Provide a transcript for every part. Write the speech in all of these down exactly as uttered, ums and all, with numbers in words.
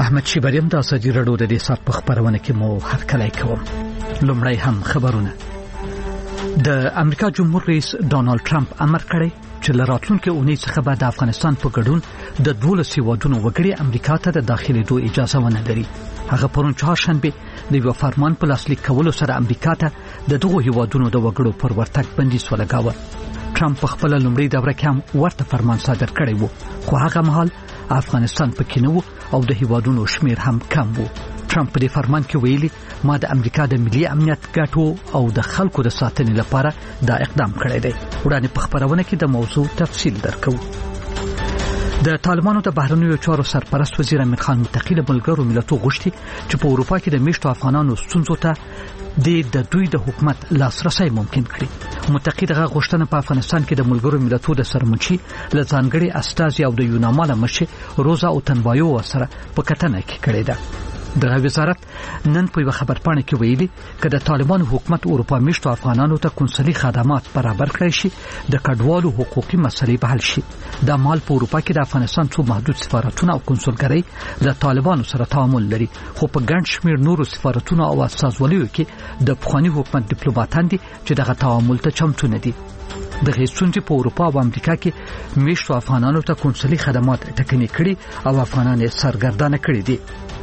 احمد شیبریم د ازادي راډیو د دې سات په خبرونه کې مو هرکلی کوم. لومړی هم خبرونه. د امریکا جمهور رئیس ډانلډ ټرمپ امر کړی چې لراتلونکو اونۍ څخه به د افغانستان په ګډون د دولس هیوادونو وګړي امریکا ته د داخلېدو اجازه ونه لري. هغه پرون چهارشنبه د یو فرمان په لاسلیک کولو سره امریکا ته د دغو هیوادونو د وګړو پر ورتګ بندیز ولګاوه. ټرمپ په خپل لومړي دوره کې هم ورته فرمان صادر کړی وو، خو هغه مهال افغانستان پکې نه وو او د هیوادونو شمیر هم کم وو. ټرمپ په دې فرمان کې ویلي ما د امریکا د ملي امنیت ګټو او د خلکو د ساتنې لپاره دا اقدام کړی دی. وړاندې په خبرونه کې د موضوع تفصیل درکو. د طالبانو د بهرنیو چارو سرپرست وزیر امیر خان متقی له ملګرو ملتونو غوښتي چې په اروپا کې د میشتو افغانانو ستونزو ته د دوی د حکومت لاسرسي ممکن کړي. متقی دغه غوښتنه په افغانستان کې د ملګرو ملتونو د سرمنشي ل ځانګړي استازي او د یونامال مشر روزا او تنبایو سره په کتنه کې کړې ده. دغه وزارت نن په خبرپاڼه کې ویلي چې د طالبانو حکومت اروپا میشتو افغانانو ته کنسولي خدمات برابر کړي شي، د کډوالو حقوقي مسلې به حل شي. د مال په اروپا کې د افغانستان څو محدود سفارتونه او کنسولګرۍ د طالبانو سره تعامل لري، خو په ګڼ شمېر نورو سفارتونو او استازولیو کې د پخوانی حکومت ډیپلوماټان دي چې دغه تعامل ته چمتو نه دي. د غیستونجی په اروپا او امریکا کې میشتو افغانانو ته کنسولي خدمات ټکني کړي او افغانان یې سرګردانه کړي دي.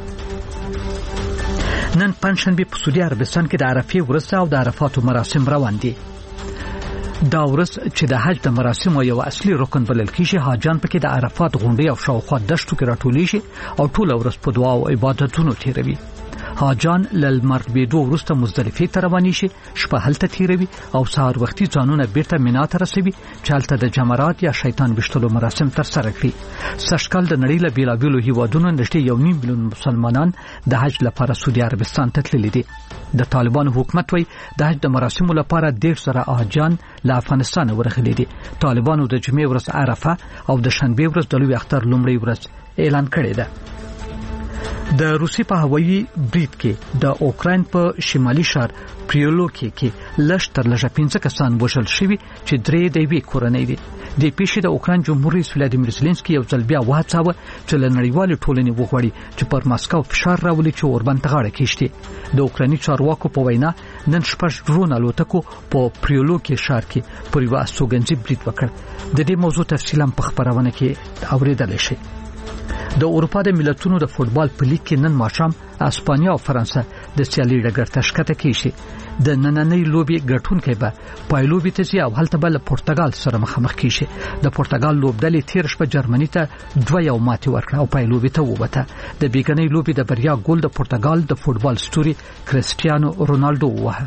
نن پنځشنبه په سعودي عربستان کې د عرفه ورځ او د عرفات مراسم روان دي. دا ورځ چې د حج د مراسمو یو اصلي رکن بلل کیږي، حاجان پکې د عرفات غونډې او شاوخوا دشتو کې راټولېږي شي او ټول ورځ په دعا او عبادتونو تیروي. حاجان للمرګ بيدو ورسته مزدلفه ته رواني شي، شپه هلته تیروي او سهار وختي ځانونه بیرته مینا ته رسوي چې هلته د جمرات یا شیطان وشتلو مراسم تر سره کړي. سږکال د نړۍ له بیلابیلو هیوادونو نږدې یو نیم میلیون مسلمانان د حج لپاره سعودي عربستان ته تللي دي. د طالبانو حکومت وایي د حج د مراسمو لپاره ډېر زره حاجان له افغانستان ورغلي دي. طالبانو د جمعې ورځ عرفه او د شنبه ورځ د لوی اختر لومړی ورځ اعلان کړی ده. د روسي په هوایي برید کې د اوکراین په شمالي ښار پریولوکی کې لږ تر لږه پنځه کسان وژل شوي چې درې د یوې کورنۍ دي. د پیښې د اوکراین جمهور رئیس ولادیمیر زلنسکي یو ځل بیا وهڅاوه چې له نړیوالې ټولنې وغواړي چې پر ماسکو فشار راولي چې اوربند ته غاړه کېږدي. د اوکرایني چارواکو په وینا نن شپږ ډرون الوتکو په پریولوکی ښار کې پر یوه استوګنځي برید وکړ. د دې موضوع تفصیلا په خبرونه کې اوریدلی شئ. د اروپا د ملتونو د فوتبال په لیګ کې نن ماښام اسپانیا او فرانسه د سیالي ډګر ته ښکته کیږي. د نننۍ لوبي ګټونکي به پایلوبي ته ځي او هلته به له پرتګال سره مخامخ کیږي. د پرتګال لوبډلې تیر شپه جرمني ته دوه یو ماتې ورکړه او پایلوبي ته ووته. د بیګنۍ لوبي د بریا ګول د پرتګال د فوتبال ستوري کریسټیانو رونالډو ووهه.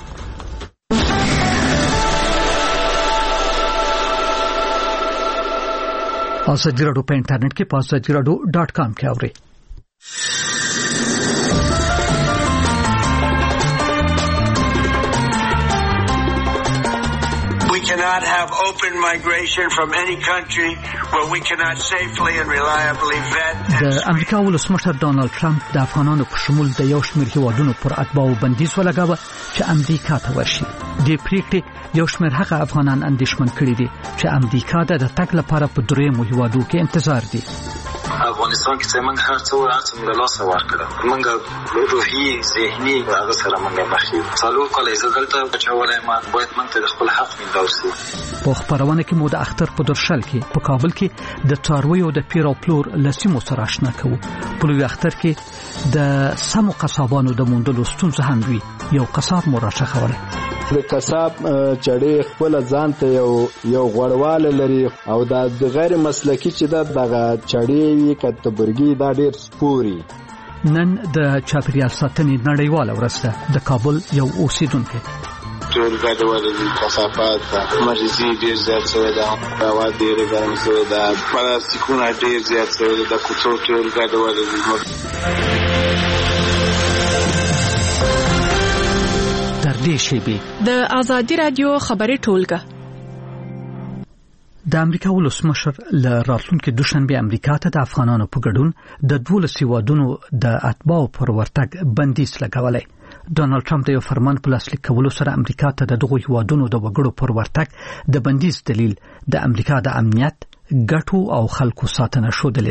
ازادي راډیو په انټرنیټ کې په ازادي راډیو ډاټ کام کې اورئ. We cannot have open migration from any country where we cannot safely and reliably vet. د امریکا ولسمشر ډانلډ ټرمپ د افغانانو په شمول د یو شمېر هیوادونو پر اتباعو بندیز ولګاوه چې امریکا ته ورشي. د پریکړې یو شمېر هغه افغانان اندېښمن کړي دي چې امریکا د تګ لپاره په درېیمو هیوادو کې انتظار دي. افغانستان کې څنګه هر څه ورته له لاسه ورکړه، موږ روحي ذهني هغه سره موږ مخې څلور کاله زګلته بچولای ما باید موږ ته خپل حق مینداوسي. په خبرونه کې مو د اختر په درشل کې په کابل کې د څارویو د پیر او پلور لسیمو سره آشنا کوو. په لوی اختر کې د سمو قصابانو د موندلو ستونزه هم وي. یو قصاب مو راښخولی. د قصاب چړې خپل ځان ته یو یو غوړواله لري او د غیر مسلکی چې دغه چړې وي کتبرګي دا ډېر سپوري. نن د چاپیریال ساتنې نړیواله ورځ ده. د کابل یو اوسیدونکی ټول ګډوډ دي، کثافات مرزي ډېر زیات شوی ده، هوا ډېره ګرمه شوې ده، پلاستیکونه ډېر زیات شوي دي، د کوڅو ټول ګډوډ دي. د ازادي رادیو خبري ټولګه. د امریکا ولسمشر له راتلونکي دوشنبه امریکا ته د افغانانو په ګډون د دولس هیوادونو د اتباعو پر ورتګ بندیز لګولی. ډانلډ ټرمپ د یو فرمان په لاسلیک کولو سره امریکا ته د دغو هیوادونو د وګړو پر ورتګ د بندیز دلیل د امریکا د امنیت، ګټو او خلکو ساتنه شودلې ده.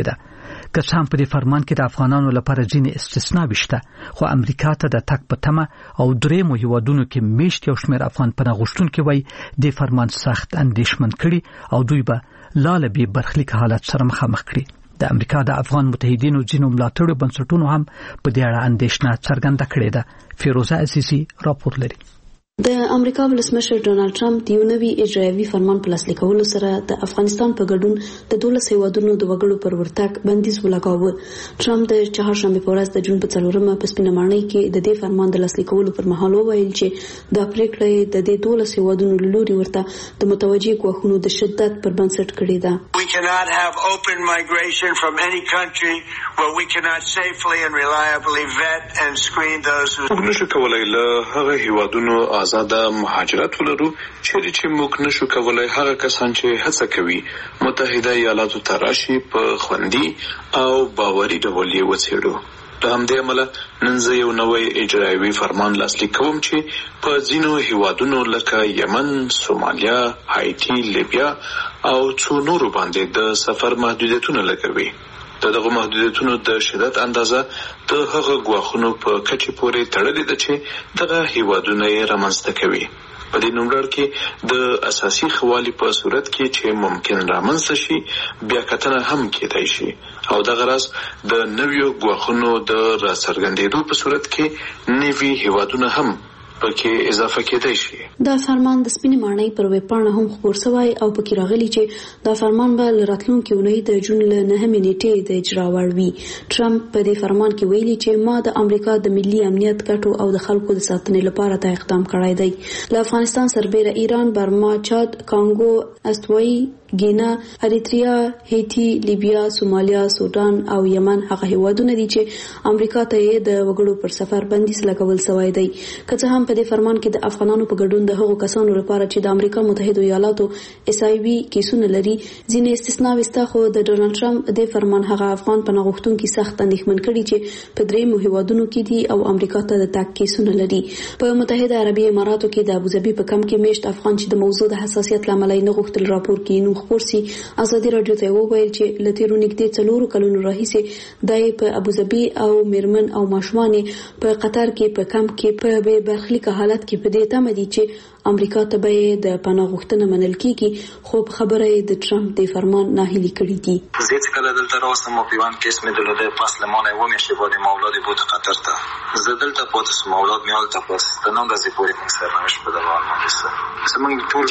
که څام په دې فرمان کې د افغانانو لپاره ځینې استثناوې شته خو امریکا ته د تک په تمه او درېیمو هیوادونو کې میشت یو شمېر افغان پناه غوښتونکي وایي د فرمان سخت اندېښمن کړي او دوی به لا له بې برخلیک حالت سره مخامخ کړي د امریکا د افغان متحدینو ځینو ملاتړو بنسټونو هم په دې اړه اندېښنه څرګنده کړې ده. فیروزه عزیزي راپور لري. د امریکا ولسمشر ډونالد ټرمپ د یو نوي اجرایوي فرمان په لاسلیک کولو سره د افغانستان په ګډون د دولس هیوادونو د وګړو پر ورتګ بندیز ولګاوه. ټرمپ د چهارشنبه په ورځ د جون په څلورمه په سپینه ماڼۍ کې د دې فرمان د لاسلیک کولو پر مهال وویل چې دا پریکړه د دې دولس هیوادونو له لوري ورته د متوجه ګواښونو د شدت پر بنسټ کړې ده. We cannot have open migration from any country where we cannot safely and reliably vet and screen those who موږ نشو کولای له هغه هیوادونو آزاده مهاجرت ولرو چې چې موږ نشو کولای هغه کسان چې هڅه کوي متحده ایالاتو ته راشي په خوندي او باوري ډول یې وڅېړو. د همدې امله نن زه یو نوی اجرایوي فرمان لاسلیک کوم چې په ځینو هیوادونو لکه یمن، سومالیا، هایټي، لیبیا او څو نورو باندې د سفر محدودیتونه لګوي. د دغه محدودیتونو د شدت اندازه د هغه ګواښونو په کچې پورې تړلې ده چې دغه هیوادونه یې رامنځته کوي. په دې نوملړ کې د اساسي خوالي په صورت کې چې ممکن رامنځته شي بیا کتنه هم کېدای شي او دغه راز د نویو ګواښونو د راڅرګندېدو په صورت کې نوي هیوادونه هم پکې اضافه کېدای شي. دا فرمان د سپینې ماڼۍ پر ویب پاڼه هم خپور شوی او پکې راغلی چې دا فرمان به له راتلونکي اونۍ د جون له نهمې نیټې د اجرا وړ وي. ټرمپ په دې فرمان کې ویلي چې ما د امریکا د ملي امنیت ګټو او د خلکو د ساتنې لپاره دا اقدام کړی دی. له افغانستان سربېره ایران، برما، چاد، کانګو، استوایي ګینا، اریتریا، هیټي، لیبیا، سومالیا، سودان او یمن هغه هیوادونه دي چې امریکا ته یې د وګړو پر سفر بندیز لګول شوی دی. که څه هم په دې فرمان کې د افغانانو په ګډون د هغو کسانو لپاره چې د امریکا متحده ایالاتو اس آی وي کیسونه لري ځینې استثناوې شته، خو د ډونالد ټرمپ د فرمان هغه افغان پناه غوښتونکي سخت اندېښمن کړي چې په درېیمو هیوادونو کې دي او امریکا ته د تګ کیسونه لري. په متحده عربي اماراتو کې د ابوظبي په کم کې میشت افغان چې د موضوع د حساسیت لامل نه غوښتل راپور کې نو خبر سي ازادي رادیو ته وویل چې لته رونیکته څلورو کلونو راهیسې دای په ابوظبي او میرمن او ماشومان په قطر کې په کم کې په بې برخلیک حالت کې په دې تمه دي چې امریکا ته به د پناه غوښتنه منل کیږي، خو خبره د ټرمپ د فرمان ناهیلي کړې دي. زه چې کله دلته راوستم او پیوان کیس مې دلته پاس لمانه و مې شي بده مولاد بوت قطر ته زه دلته پاتې سم مولاد مې حالت پاس ستنه غزي پورې موږ سره نش په دغه باندې زمونږ ټول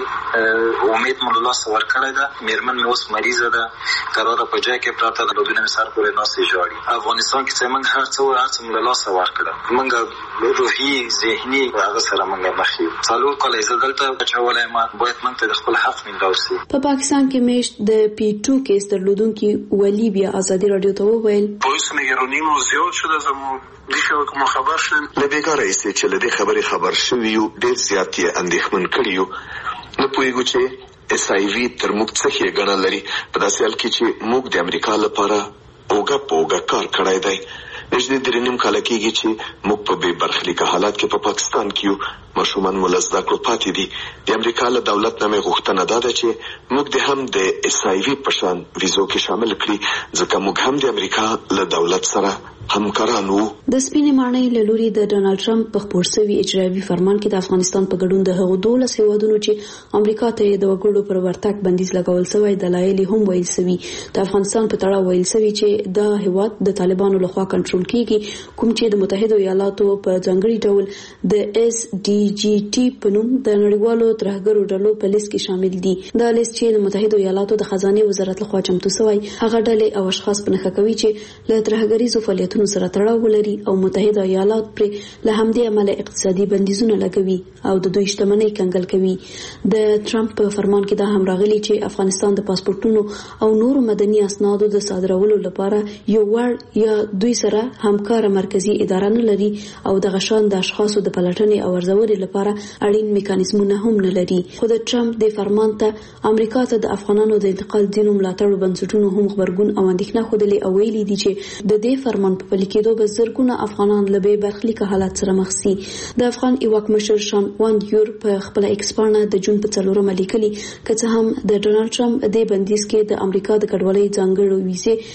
ژوند امید مول الله سره کړی دا میرمن مې اوس مریضه ده قرار په ځای کې پراته د لودونه سر پورې ناسي جوړي. افغانستان کې چې موږ هر څو هر څو مول الله سره کړل موږ روحي ذهني هغه سره موږ مخې څلور کله زه دلته بچولای ما باید موږ ته خپل حق مندوسي. په پاکستان کې میشت د پی ټو کیس درلودونکي ولی بیا ازادي رادیو ته وویل پولیس نگرانیمو زیاد شده زمو دیگه کوم خبر شوم له بیګاره ایسته چې له دې خبرې خبر شوی یو ډېر زیات یې اندېښمن کړیو. نو پوهیږو چې اس آی وي تر موږ څخه یې ګڼه لري په داسې حال کې چې موږ د امریکا لپاره اوګه پوګه کار کړی دی. نږدې درې نیم کاله کېږي چې موږ په بې برخلیکه حالات کې په پاکستان کې یو. ماشومان مو له زده کړو پاتې دي. د امریکا له دولت نه مې غوښتنه دا ده چې موږ د هم د اس آی وي په شان ویزو کې شامل کړي ځکه موږ هم د امریکا له دولت سره همکاران وو. د سپینې ماڼۍ له لوري د ډونالد ټرمپ په خپور شوي اجرایوي فرمان کې د افغانستان په ګډون د هغو دولس هیوادونو چې امریکا ته د وګړو پر ورتګ بندیز لګول شوی دلایل هم ویل شوي. د افغانستان په تړاو ویل شوي چې دا هیواد د طالبانو لخوا کنټرول کیږي کوم چې د متحده ایالاتو په ځانګړي ډول د اس ډي جی ټي په نوم د نړیوالو ترهګرو ډلو په لیست کې شامل دي. دا لیست چې د متحده ایالاتو د خزانه وزارت لخوا چمتو شوی هغه ډلې او اشخاص په نښه کوي چې له ترهګریزو فعالیتونو سره تړاو ولري او متحده ایالات پر له همدې عمله اقتصادي بندیزونه لګوي او د دوی شتمنۍ کنګل کوي. د ټرمپ په فرمان کې دا هم راغلي چې افغانستان د پاسپورتونو او نورو مدني اسنادو د صادرولو لپاره یو وړ یا دوی سره همکار مرکزی اداره نه لري او د غشان د اشخاصو د پلټنې او ارزونې لپاره اړین میکانیزمونه هم نه لري. خو د ټرمپ د فرمان ته امریکا ته د افغانانو د انتقال دینو ملاتړ بنسټونو هم خبرګون او اندېښنه خوده او ویلي دي چې د دې فرمان په پلي کېدو به زرګونه افغانان له بې برخلیکه حالت سره مخ شي. د افغان ایواک مشر شان واندیور په خپل ایکس پاڼه د جون په څلورمه لیکلي که څه هم د ډونالد ټرمپ د بندیز کې د امریکا د کډوالۍ ځانګړو ویزې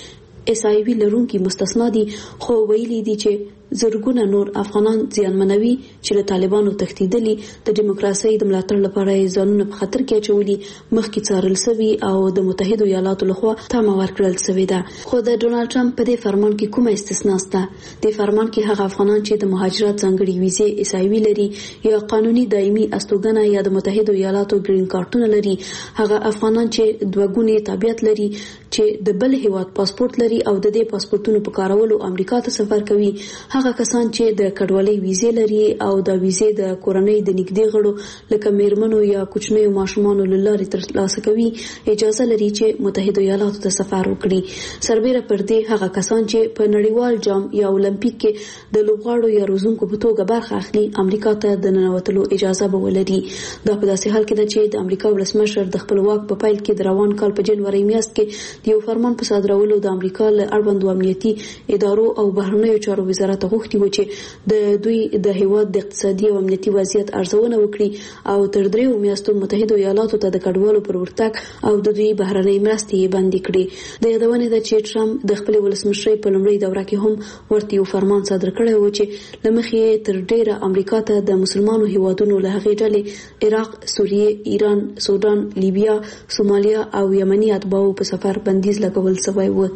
اس آی وی لرونکي مستثنا دي، خو ویلي دي چې زرګونه نور افغانان زیانمنوي چې له طالبانو تښتېدلي د دیموکراسۍ د ملاتړ لپاره یې ځانونه په خطر کې اچولي، مخکې څارل سوي او د متحدو ایالاتو لخوا تمه ورکړل سوې ده. خو د ډونالډ ټرمپ په دې فرمان کې کومه استثنا شته؟ د فرمان کې هغه افغانان چې د مهاجرت ځانګړي ویزې اس آی وی لري یا قانوني دایمي استوګنه یا د متحدو ایالاتو ګرین کارتونه لري، هغه افغانان چې دوه ګونی تابعیت لري چې د بل هیواد پاسپورت لري او د دې پاسپورتونو په کارولو امریکا ته سفر کوي، هغه کسان چې د کډوالۍ ویزې لري او د ویزې د کورنۍ د نږدې غړو لکه میرمنو یا کوچنیو ماشومانو له لارې ترلاسه کوي اجازه لري چې متحده ایالاتو ته سفر وکړي. سربیره پر دې هغه کسان چې په نړیوال جام یا اولمپیک کې د لوبغاړو یا روزونکو په توګه برخه اخلي امریکا ته د ننوتلو اجازه به ولري. دا په داسې حال کې ده چې د امریکا ولسمشر د خپل واک په پیل کې د روان کال په جنوري میاشت کې د یو فرمان په صادرولو د امریکا له اړوندو امنیتي ادارو او بهرنیو چارو وزارت غوښتي و چې د دوی د هیواد د اقتصادي او امنیتي وضعیت ارزونه وکړي او تر دریو میاشتو متحده ایالاتو ته د کډوالو پر ورتګ او د دوی بهرنۍ مرستې بندي کړي. د یادونې ده چې ټرمپ د خپل ولسمشرۍ په لومړۍ دوره کې هم ورته یو فرمان صادر کړی و چې لمخې تر ډیره امریکا ته د مسلمانانو هیوادونو له هغې ډلې عراق، سوریه، ایران، سودان، لیبیا، سومالیا او یمني اتباعو په سفر بندیز لګول شوی و.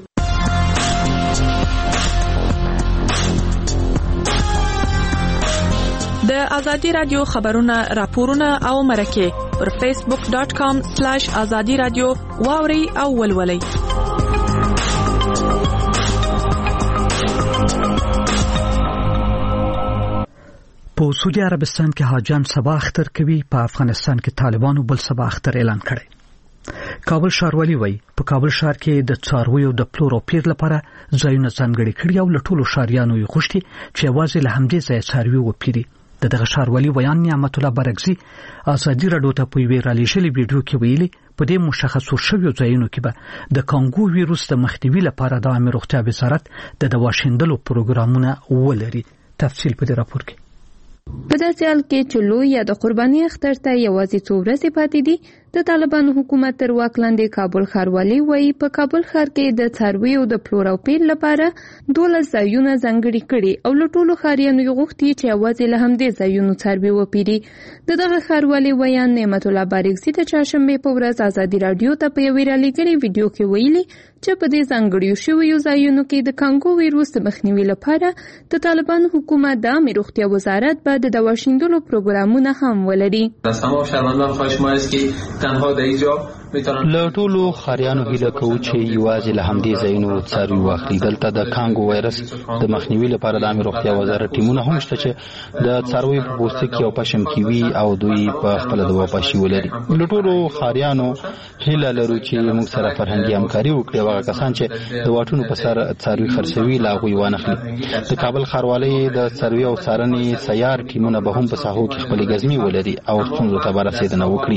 د ازادي رادیو خبرونه، راپورونه او مرکه پر فیسبوک ډاٹ کام سلیش ازادي رادیو واوري او ولولي. په سعودي عربستان کې حاجان سبا اختر کوي، په افغانستان کې طالبانو بل سبا اختر اعلان کړی. کابل ښاروالي وایي په کابل ښار کې د څارویو د پلور او پیر لپاره ځایونه ځانګړي کړي او له ټولو ښاریانو یې غوښتي چې یوازې له همدې ځایه څاروي وپیري. د دغه ښاروالي ویان نعمت الله برګزي ازادي راډیو ته په یوې رالیږلې ویډیو کې ویلي په دې مشخصو شویو ځایونو کې به د کانګو ویروس د مخنیوي لپاره د عامه روغتیا وزارت د دوا شیندلو پروګرامونه ولري. تفصیل په دې راپور کې. په داسې حال کې چې لوی یا د قرباني اختر ته یوازې څو ورځې پاتې دي، د طالبانو حکومت تر واک لاندې کابل ښاروالي وایي په کابل ښار کې د څارویو د پلور او پیر لپاره دولس ځایونه ځانګړي کړي او له ټولو ښاریانو یې غوښتي چې یوازې له همدې ځایونو څاروي وپیري. د دغه ښاروالي ویان نعمت الله بارګزي د چهارشنبې په ورځ ازادي راډیو ته په یوې رالیږلې ویډیو کې ویلي چې په دې ځانګړیو شویو ځایونو کې د کانګو ویروس د مخنیوي لپاره د طالبانو حکومت د عامه روغتیا وزارت به د دوا شیندلو پروګرامونه هم ولري. از تمام شهروندان خواهش ما است که تنها در اینجا له ټولو خاریانو هیله کوو چې یوازې له همدې ځایونو څاروي واخلي. دلته د کانګو وایرس د مخنیوي لپاره د عامه روغتیا وزارت ټیمونه هم شته چې د څارویو په پوستکي او پشم کې وي او دوی په خپل دوا پاشي ولري. له ټولو خاریانو هیله لرو چې موږ سره فرهنګي همکاري وکړي او هغه کسان چې د واټونو په سر څاروي خرڅوي لا هغوی وانخلي. د کابل ښاروالۍ د څاروي او څارنې سیار ټیمونه به هم په ساحو کې خپلې ګزمې ولري او ستونزو ته به رسېدنه وکړي.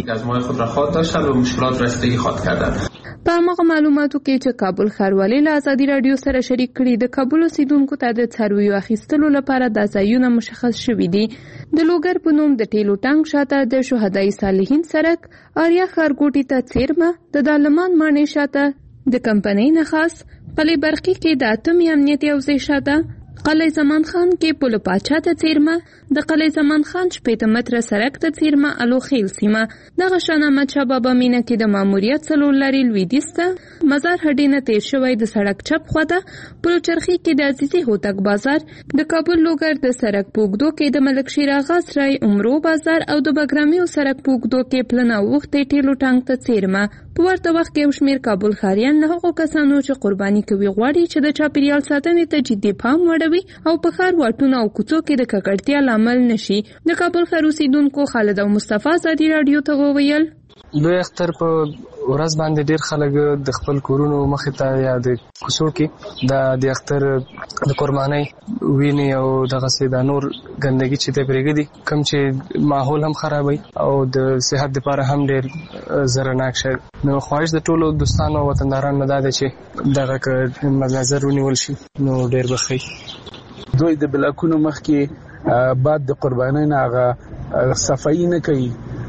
په هغه معلوماتو کې چې کابل ښاروالۍ له ازادي راډیو سره شریک کړي، د کابل اوسیدونکو ته د څارویو اخیستلو لپاره د ځایونه مشخص شوي دي. د لوګر په نوم د ټیلو ټانک شاته د شهدای صالحین سرک، آریا ښارګوټي ته څیرمه، د دالمان ماڼۍ شاته د کمپنۍ نخاس، قلعه برقي کې د اتمې امنیتي حوزې شاته، قلعه زمان خان کې پل پاچا ته څیرمه، د قلعه زمان خان شپېته متره سرک ته څیرمه الو خیل سیمه. دغه شان احمد شاه بابا مینه کې د ماموریت څلور لارې لویدیځ ته، مزار هډې نه تیر شوی د سړک چپ خواته، پلچرخي کې د عزیزي هوتک بازار، د کابل لوګر د سړک په اوږدو کې د ملک شیر آغا سرای عمرو بازار او د بګرامیو سړک په اوږدو کې پلنه وختې ټیلو ټانک ته څیرمه. په ورته وخت کې یو شمېر کابل ښاریان له هغو کسانو چې قرباني کوي غواړي چې د چاپیریال ساتنې ته جدي پام وړوي او په ښار واټونو او کوڅو کې د ککړتیا لامل نشي. د کابل ښار اوسیدونکو خالد او مصطفی ازادي راډیو ته وویل لوی اختر په ورځ باندې ډیر خلک د خپل کورونو مخې ته یا د کوڅو کې د د اختر د قربانۍ ویني او دغه سي د نور ګندګي چې ته پرېږدي کم چې ماحول هم خرابوي او د صحت لپاره هم ډیر زرناک شي. نو خواهش د ټولو دوستانو او وطندارانو نه ده چې دغه نظر ونیول شي نو ډیر بخي. دوی د بلاکونو مخ کې بعد د قربانۍ نه هغه صفایي نه کوي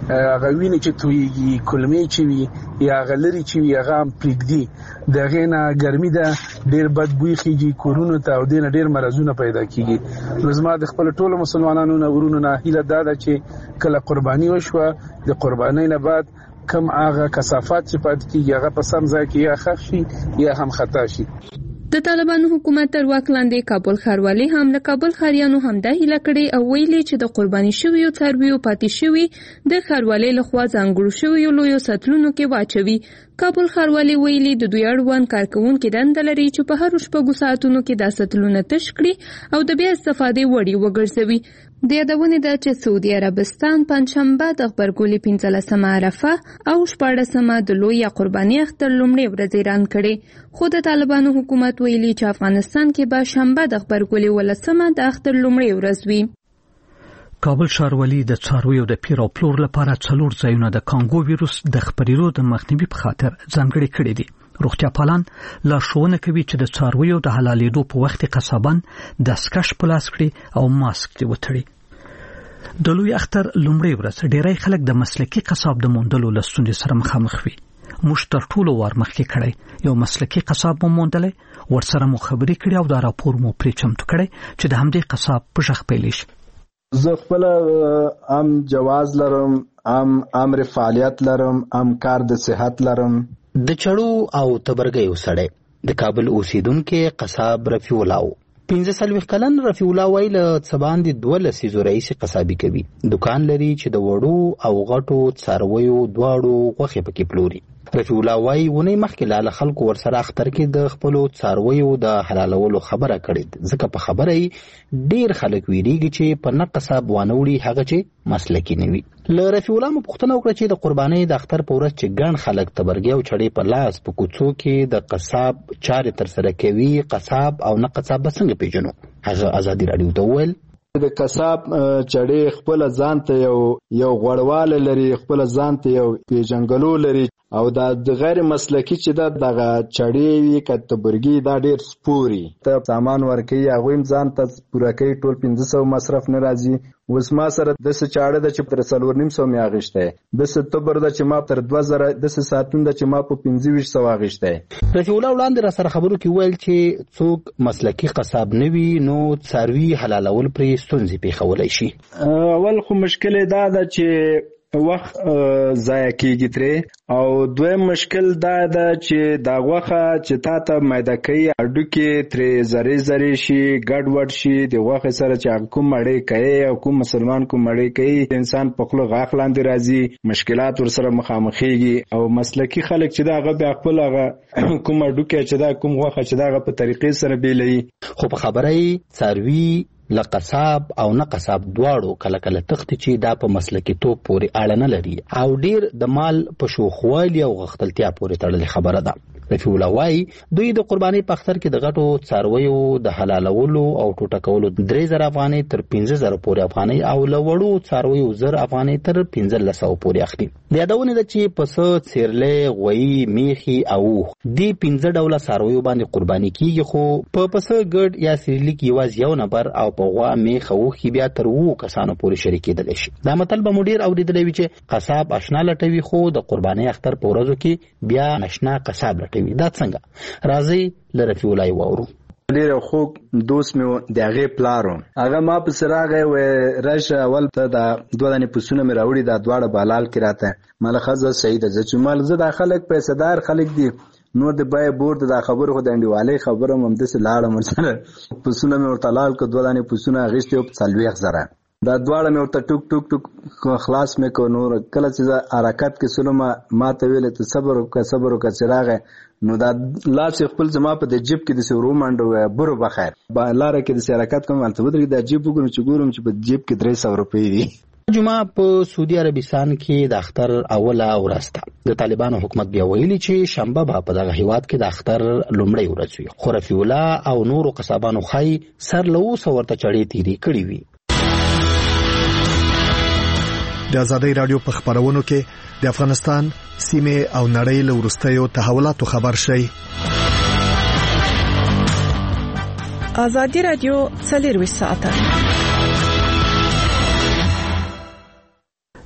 هغه ویني چې تویږي کلمې چې وي یا غلري چې وي هغه هم پریږدي دغه نه ګرمي ده ډیر بد بوی خيږي کورونو ته او دینه ډیر مرزونه پیدا کیږي. نو زما د خپل ټولو مسلمانانو نه ورونو نه هیله ده چې کله قرباني وشوه د قربانۍ نه بعد کم هغه کثافات چې پات کیږي هغه په سم ځای کې یا خښ شي یا هم خطا شي. د طالبانو حکومت تر واک لاندې کابل ښاروالي هم له کابل ښاریانو همدا هیله کړې او ویلي چې د قرباني شویو څارویو پاتې شوي د ښاروالۍ لخوا ځانګړو شویو لویو سطلونو کې واچوي. کابل ښاروالي ویلي د دوی اړوند کارکوونکي دنده لري چې په هرو شپږو ساعتونو کې دا سطلونه تش کړي او د بیا استفادې وړ وګرځوي. د یادونې ده چې سعودي عربستان پنځشنبه د غبرګولي پنځلسمه عرفه او شپاړسمه د لوی قرباني اختر لومړۍ ورځ اعلان کړي. خو د طالبانو حکومت ویلي چې افغانستان کې به شنبه د غبرګولي ولسمه د اختر لومړۍ ورځ وي. کابل ښاروالي د څارویو د پیر او پلور لپاره څلور ځایونه د کانګو ویروس د خپرېدو د مخنیوي په خاطر ځانګړي کړي دي. روغتیا پالان لارښوونه کوي چې د څارویو د حلالېدو په وخت کې قصابان دستکش په لاس کړي او ماسک دې وتړي. د لوی اختر لومړۍ ورځ ډېری خلک د مسلکي قصاب د موندلو له ستونزې سره مخامخ وي. موږ تر ټولو وار مخکې کړی یو مسلکي قصاب مو موندلی، ورسره مو خبرې کړې او دا راپور مو پرې چمتو کړی چې د همدې قصاب په غږ پیلې شي. زه خپل ام جواز لرم، ام امر فعالیت لرم، ام کار د صحت لرم. د چړو او تبرګیو سړی د کابل اوسیدونکو قصاب رفیع الله پنځه څلوېښت کلن رفیع الله وایي له څه باندې دوه لسیزو رئیس قصابي کوي. دکان لري چې د وړو او غټو څارویو دواړو غوښې پکې پلوري. رفیع الله وایي ونې مخکې له خلکو ورسره اختر کې د خپلو څارویو د حلالولو خبره کړې، ځکه په خبره یې ډېر خلک ویریږي چې په نه قصاب وانه وړي هغه چې مسلکي نه وي. له رفیع الله مو پوښتنه وکړه چې د قربانۍ د اختر په ورځ چې ګڼ خلک تبرګې او چړې په لاس په کوڅو کې د قصاب چارې ترسره کوي، قصاب او نه قصاب به څنګه پیژنو؟ هغه ازادي راډیو ته وویل د قصاب چړې خپل ځان ته یو یو غوړواله لري، خپل ځان ته یو پیژنګلو لري او دا د غیر مسلکی چې دا دغه چړې وي کتبرګي دا ډیر سپوري ته سامان ورکي هغه هم ځان ته پوره کوي، ټول پنځه سوه مصرف نه راځي. اوس ما سره د څه چاړه د چې تر څلور نیم سو می اغشته، د څه تبر د چې ما تر دوه زره د څه ساتون د چې ما په پنځه ویشت سو اغشته. رفیع الله وړاندې را سره خبرو کې ویل چې څوک مسلکی قصاب نه وي نو څاروي حلالول پرې ستونزې پیښولای شي. اول خو مشکل دا ده چې وخت ضایع کیږي ترې، او دویم مشکل دا ده چې دا غوښه چې تا ته میده کوي هډوکې ترې زری زری شي، ګډ وډ شي. د غوښې سره چې کوم مړۍ کوي او کوم مسلمان کوم مړۍ کوي انسان په خپل غاښ لاندې راځي، مشکلات ورسره مخامخېږي. او مسلکي خلک چې دا هغه بیا خپل هغه کوم هډوکی چې دا کوم غوښه چې دا هغه په طریقې سره بیلوي. خو په خبره یې څاروي له قصاب او نه قصاب دواړو کله کله تختی چې دا په مسلکي توپ پورې اړه نه لري او ډیر د مال په شوخوالي او غختلتیا پورې تړلې خبره ده. رفیع الله وایي دوی د قربانۍ په اختر کې د غټو څارویو د حلالولو او ټوټه کولو درې زره افغانۍ تر پنځه زره پورې افغانۍ او له وړو څارویو زر افغانۍ تر پنځلس سوه پورې اخلي. د یادونې ده چې پسه، څیرلی، غویي، میخي او اوښ دې پنځه ډوله څارویو باندې قرباني کیږي، خو په پسه ګډ یا سیرلیک یوازې یو نفر او په غوا، میخ او اوښ بیا تر اوو کسانو پورې شریکېدلی شي. دا متل به مو ډېر اورېدلی وي چې قصاب اشنا لټوي خو د قربانۍ اختر په ورځو کې بیا اشنا قصاب لټوي. دا څنګه؟ راځئ له رفیع الله واورو. ډېر خوږ دوست مې د هغې پلار و، هغه ما پسې راغی وی راشه اول ته دا دوه دانې پسونه مې راوړي دا دواړه بالال کې راته ماله ښځه صحیح ده. زه چې مال زه دا خلک پیسهدار خلک دي نور د بای بورد دا خبره خو د انډیوالۍ خبره هم همداسې لاړم ورسره پسونه مې ورته لال کړه، دوه دانې پسونه اخیستې وو په څلوېښت زره. دا دواړه مې ورته ټوک ټوک ټوک خلاص مې کړ. نور کله چې زه حرکت کې سلم ما ته ویلې ته صبر وکړه صبر وکړه چې راغی نو دا لاس خپل زما په د جیب کې د سورو منډه برو بخیر لاره کې د حرکت کوم البته ودرې د جیب وګورم چې ګورم چې په جیب کې درې سوه روپۍ دي. جمعه په سعودي عربستان کې د اختر اوله ورځ ده. د طالبانو حکومت بیا ویلي چې شنبه به په دغه هیواد کې د اختر لومړۍ ورځ وي، خو رفیع الله او نورو قصابانو ښایي سر له اوسه ورته چړې تیرې کړې وي. د ازادۍ راډیو په خبرونو کې د افغانستان سیمه او نړۍ له وروستیو تحولاتو خبر شئ. ازادي راډیو څلور ساعته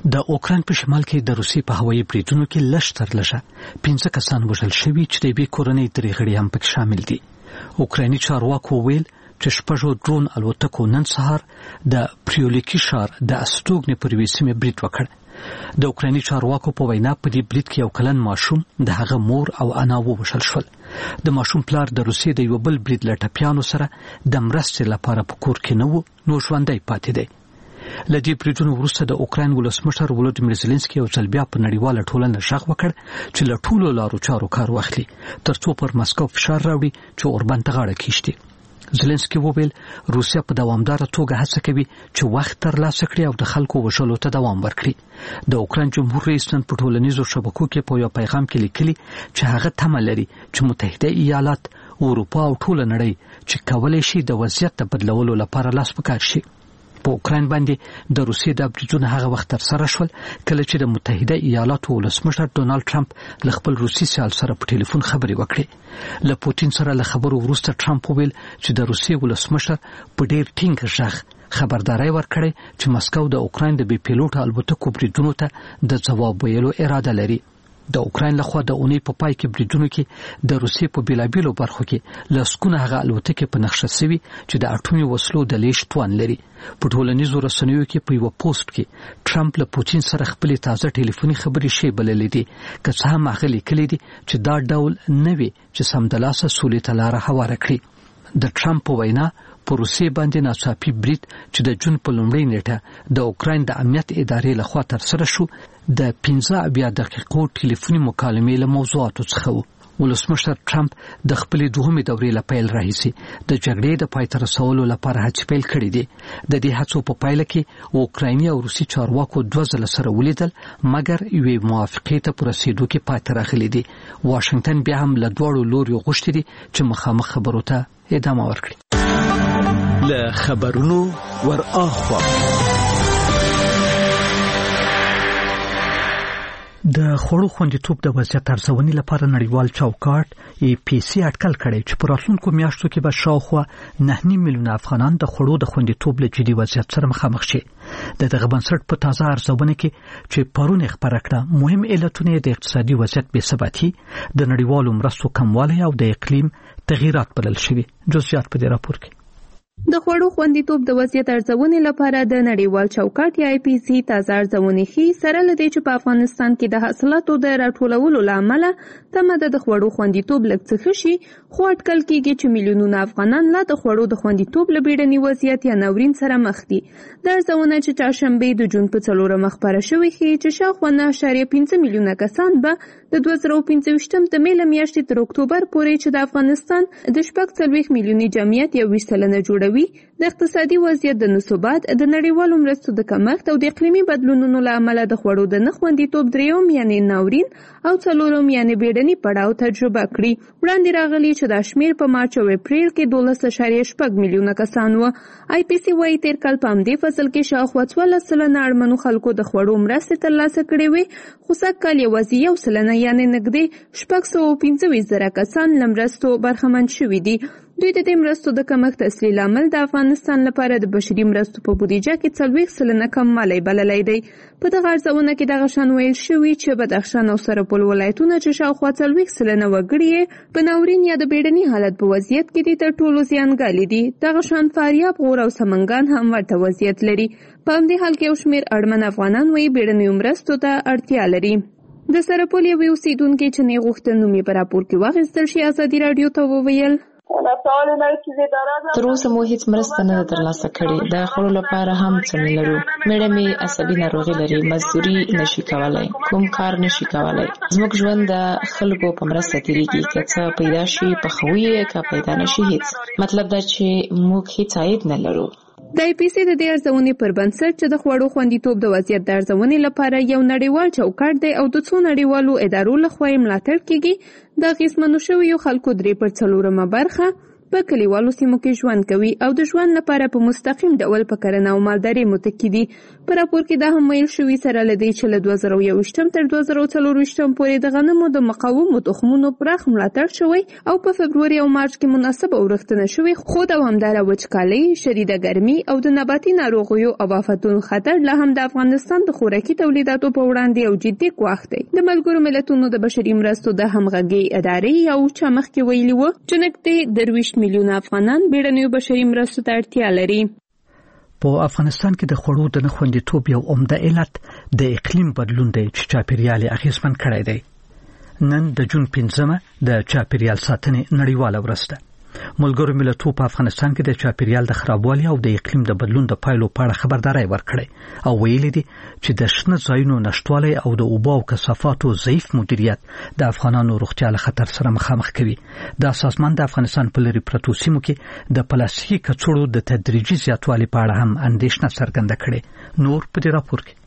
د اوکراین په شمال کې د روسي په هوایي بریدونو کې لږ تر لږه پنځه کسان وژل شوي چې د یوې کورنۍ درې غړي هم پکې شامل دي. اوکرایني چارواکو ویل چې شپږو ډرون الوتکو نن سهار د پریولیکی ښار د استوګنې پر یوې سیمې برید وکړ. د اوکرایني چارواکو په وینا په دې برید کې یو کلن ماشوم د هغه مور او انا ووژل شول. د ماشوم پلار د روسیې د یو بل برید له ټپیانو سره د مرستې لپاره په کور کې نه و نو ژوندی پاتې دی. له دې بریدونو وروسته د اوکراین ولسمشر ولودیمیر زيلنسکي یو ځل بیا په نړیواله ټولنه غږ وکړ چې له ټولو لارو چارو کار واخلي ترڅو پر مسکو فشار راوړي چې اوربان ته غاړه کیږدي. زيلنسکي وویل روسیا په دوامدار توګه هڅه کوي چې وخت ترلاسه کړي او د خلکو وژلو ته دوام ورکړي. د اوکراین جمهور رئیس نن په ټولنیزو شبکو کې په یو پیغام کې لیکلي چې هغه تمه لري چې متحده ایالات، اروپا او ټول نړۍ چې کولای شي د وضعیت د بدلولو لپاره لاس په کار شي. په اوکراین باندې د روسیې د بریدونو هغه وخت تر سره شول کله چې د متحده ایالاتو ولسمشر ډونالد ټرمپ له خپل روسي سیال سره په ټلیفون خبرې وکړې. له پوتین سره له خبرو وروسته ټرمپ وویل چې د روسیې ولسمشر په ډېر ټینګ غږ خبرداري ورکړې چې مسکو د اوکراین د بې پیلوټه الوتکو بریدونو ته د ځواب ویلو اراده لري. د اوکراین لخوا د اونۍ په پای کې بریدونو کې د روسیې په بیلابیلو برخو کې لسګونه هغه الوتکې په نقشه سوي چې د اټومي وسلو د لیږد توان لري. په ټولنیزو رسنیو کې په یو پوسټ کې ټرمپ له پوتین سره خپل تازه ټلیفوني خبرې شی بللې دي که څه هم هغه لیکلي دي چې دا ډول نه وي چې سمدلاسه سولې ته لاره هواره کړي. د ټرمپ په وینا په روسیې باندې ناڅاپي برید چې د جون په لومړۍ نیټه د اوکراین د امنیت ادارې لخوا ترسره شو د پنځه اویا دقیقو ټلیفوني مکالمې له موضوعاتو څخه و. ولسمشر ټرمپ د خپلې دوهمې دورې له پیل راهیسې د جګړې د پای ته رسولو لپاره هڅې پیل کړې دي. د دې هڅو په پایله کې اوکرایني او روسي چارواکو دوه ځله سره ولیدل مګر یوې موافقې ته په رسیدو کې پای ته راغلي دي. واشنګټن بیا هم له دواړو لوريو غوښتي دي چې مخامخ خبرو ته ادامه ورکړي. له خبرونو ور اخوا د خوړو خوندیتوب د وضعیت ارزونې لپاره نړیوال چوکاټ ای پی سی اټکل کړی چې په راتلونکو میاشتو کې به شاوخوا نه میلیونه افغانان د خوړو د خوندیتوب له جدي وضعیت سره مخامخ شي. د دغه بنسټ په تازه ارزونه کې چې پرون خبره کړه مهم علتونه د اقتصادي وضعیت بې ثباتي، د نړیوالو مرستو کموالی او د اقلیم تغییرات بلل شوي. جزئیات په دې راپور کې. د خوړو خوندیتوب د وضعیت ارزونې لپاره د نړیوال چوکاټ یا آی پی سی تازه ارزونې ښیي سره له دې چې په افغانستان کې د حاصلاتو د راټولولو له امله تمه ده د خوړو خوندیتوب لږ څه ښه شي، خو اټکل کېږي چې میلیونونه افغانان لا د خوړو د خوندیتوب له بیړني وضعیت یا ناورین سره مخ دي. د ارزونه چې چهارشنبې د جون په څلورمه خپره شوې ښیي چې شاوخوا نه اعشاریه پنځه میلیونه کسان به د دوه زره پنځه ویشتم د مې له میاشتې تر اکتوبر پورې چې د افغانستان د شپږ څلوېښت میلیوني جمعیت یو ویشت سلنه جوړوي د اقتصادي وضعیت د نثبات، د نړیوالو مرستو د کمښت او د اقلیمي بدلونونو له امله د خوړو د نه خوندیتوب درېیم یعنې ناورین او څلورم یعنې بیړني پړاو تجربه کړي. وړاندې راغلي چې دا شمېر په مارچ او اپریل کې دولس اعشاریه شپږ میلیونه کسان وو. آی پی سی وايي تېر کال په همدې فصل کې شاوخوا څوارلس سلنه اړمنو خلکو د خوړو مرستې ترلاسه کړې وې، خو سږ کال یوازې یو سلنه یعنې نږدې شپږ سوه پنځه ویشت زره کسان له مرستو برخمن شوي دي. دوی د دې مرستو د کمښت اصلي لامل د افغانستان لپاره د بشري مرستو په بودیجه کې څلوېښت سلنه کموالی بللی دی. په دغه ارزونه کې دغه شان ویل شوي چې بدخشان او سرپل ولایتونه چې شاوخوا څلوېښت سلنه وګړي یې په ناورین یا د بیړني حالت په وضعیت کې دي تر ټولو زیانګالي دي. دغه شان فاریاب، غور او سمنګان هم ورته وضعیت لري. په همدې حال کې یو شمېر اړمن افغانان وایي بیړنیو مرستو ته اړتیا لري. د سرپل یوې اوسېدونکې چې نه غوښتل نوم یې په راپور کې واخیستل شي ازادي راډیو ته وویل تر اوسه مو هیڅ مرسته نه ترلاسه کړې. د خوړو لپاره هم څه نه لرو. مېړه مې عصبي ناروغي لري، مزدوري نشي کولای، کوم کار نشي کولای. زموږ ژوند د خلکو په مرسته تېرېږي، که څه پیدا شي پخوي یې، که پیدا نشي هیڅ. مطلب دا چې موږ هیڅ عاید نه لرو. د آی پی سی د دې ارزونې پر بنسټ چې د خوړو خوندیتوب د وضعیت د ارزونې لپاره یو نړیوال چوکاټ دی او د څو نړیوالو ادارو لخوا یې ملاتړ کېږي، د اغېزمنو شویو خلکو درې پر څلورمه برخه په کلیوالو سیمو کې ژوند کوي او د ژوند لپاره په مستقیم ډول په کرنه او مالدارۍ متکي دي. په راپور کې دا هم ویل شوي سره له دې چې له دوه زره یوویشتم تر دوه زره څلورویشتم پورې د غنمو د مقاومو تخمونو پراخ ملاتړ شوی او په فبروري او مارچ کې مناسبه ورښتنه شوې، خو دوامداره وچکالۍ، شدیده ګرمي او د نباتي ناروغیو او آفتونو خطر لا هم د افغانستان د خوراکي تولیداتو په وړاندې یو جدي ګواښ دی. د ملګرو ملتونو د بشري مرستو د همغږۍ ادارې یو چا مخکې ویلي وو چې نږدې درویشت میلیونه افغانان بیړنیو بشري مرستو ته اړتیا لري. په افغانستان کې د خوړو د نه خوندیتوب یو عمده علت د اقلیم بدلون دی چې چاپیریال اغېزمن کړی دی. نن د جون پنځمه د چاپیریال ساتنې نړیواله ورځ ده. ملګرو ملتونو په افغانستان کې د چاپیریال د خرابوالي او د اقلیم د بدلون د پایلو په اړه خبرداري ورکړې او ویلي دي چې د شنه ځایونو نشټوالی او د اوبو او کثافاتو ضعیف مدیریت د افغانانو روغتیا له خطر سره مخامخ کوي. دا سازمان د افغانستان په لري پرتو سیمو کې د پلاستیکي کڅوړو د تدریجي زیاتوالي په اړه هم اندېښنه څرګنده کړې. نور په دې راپور کې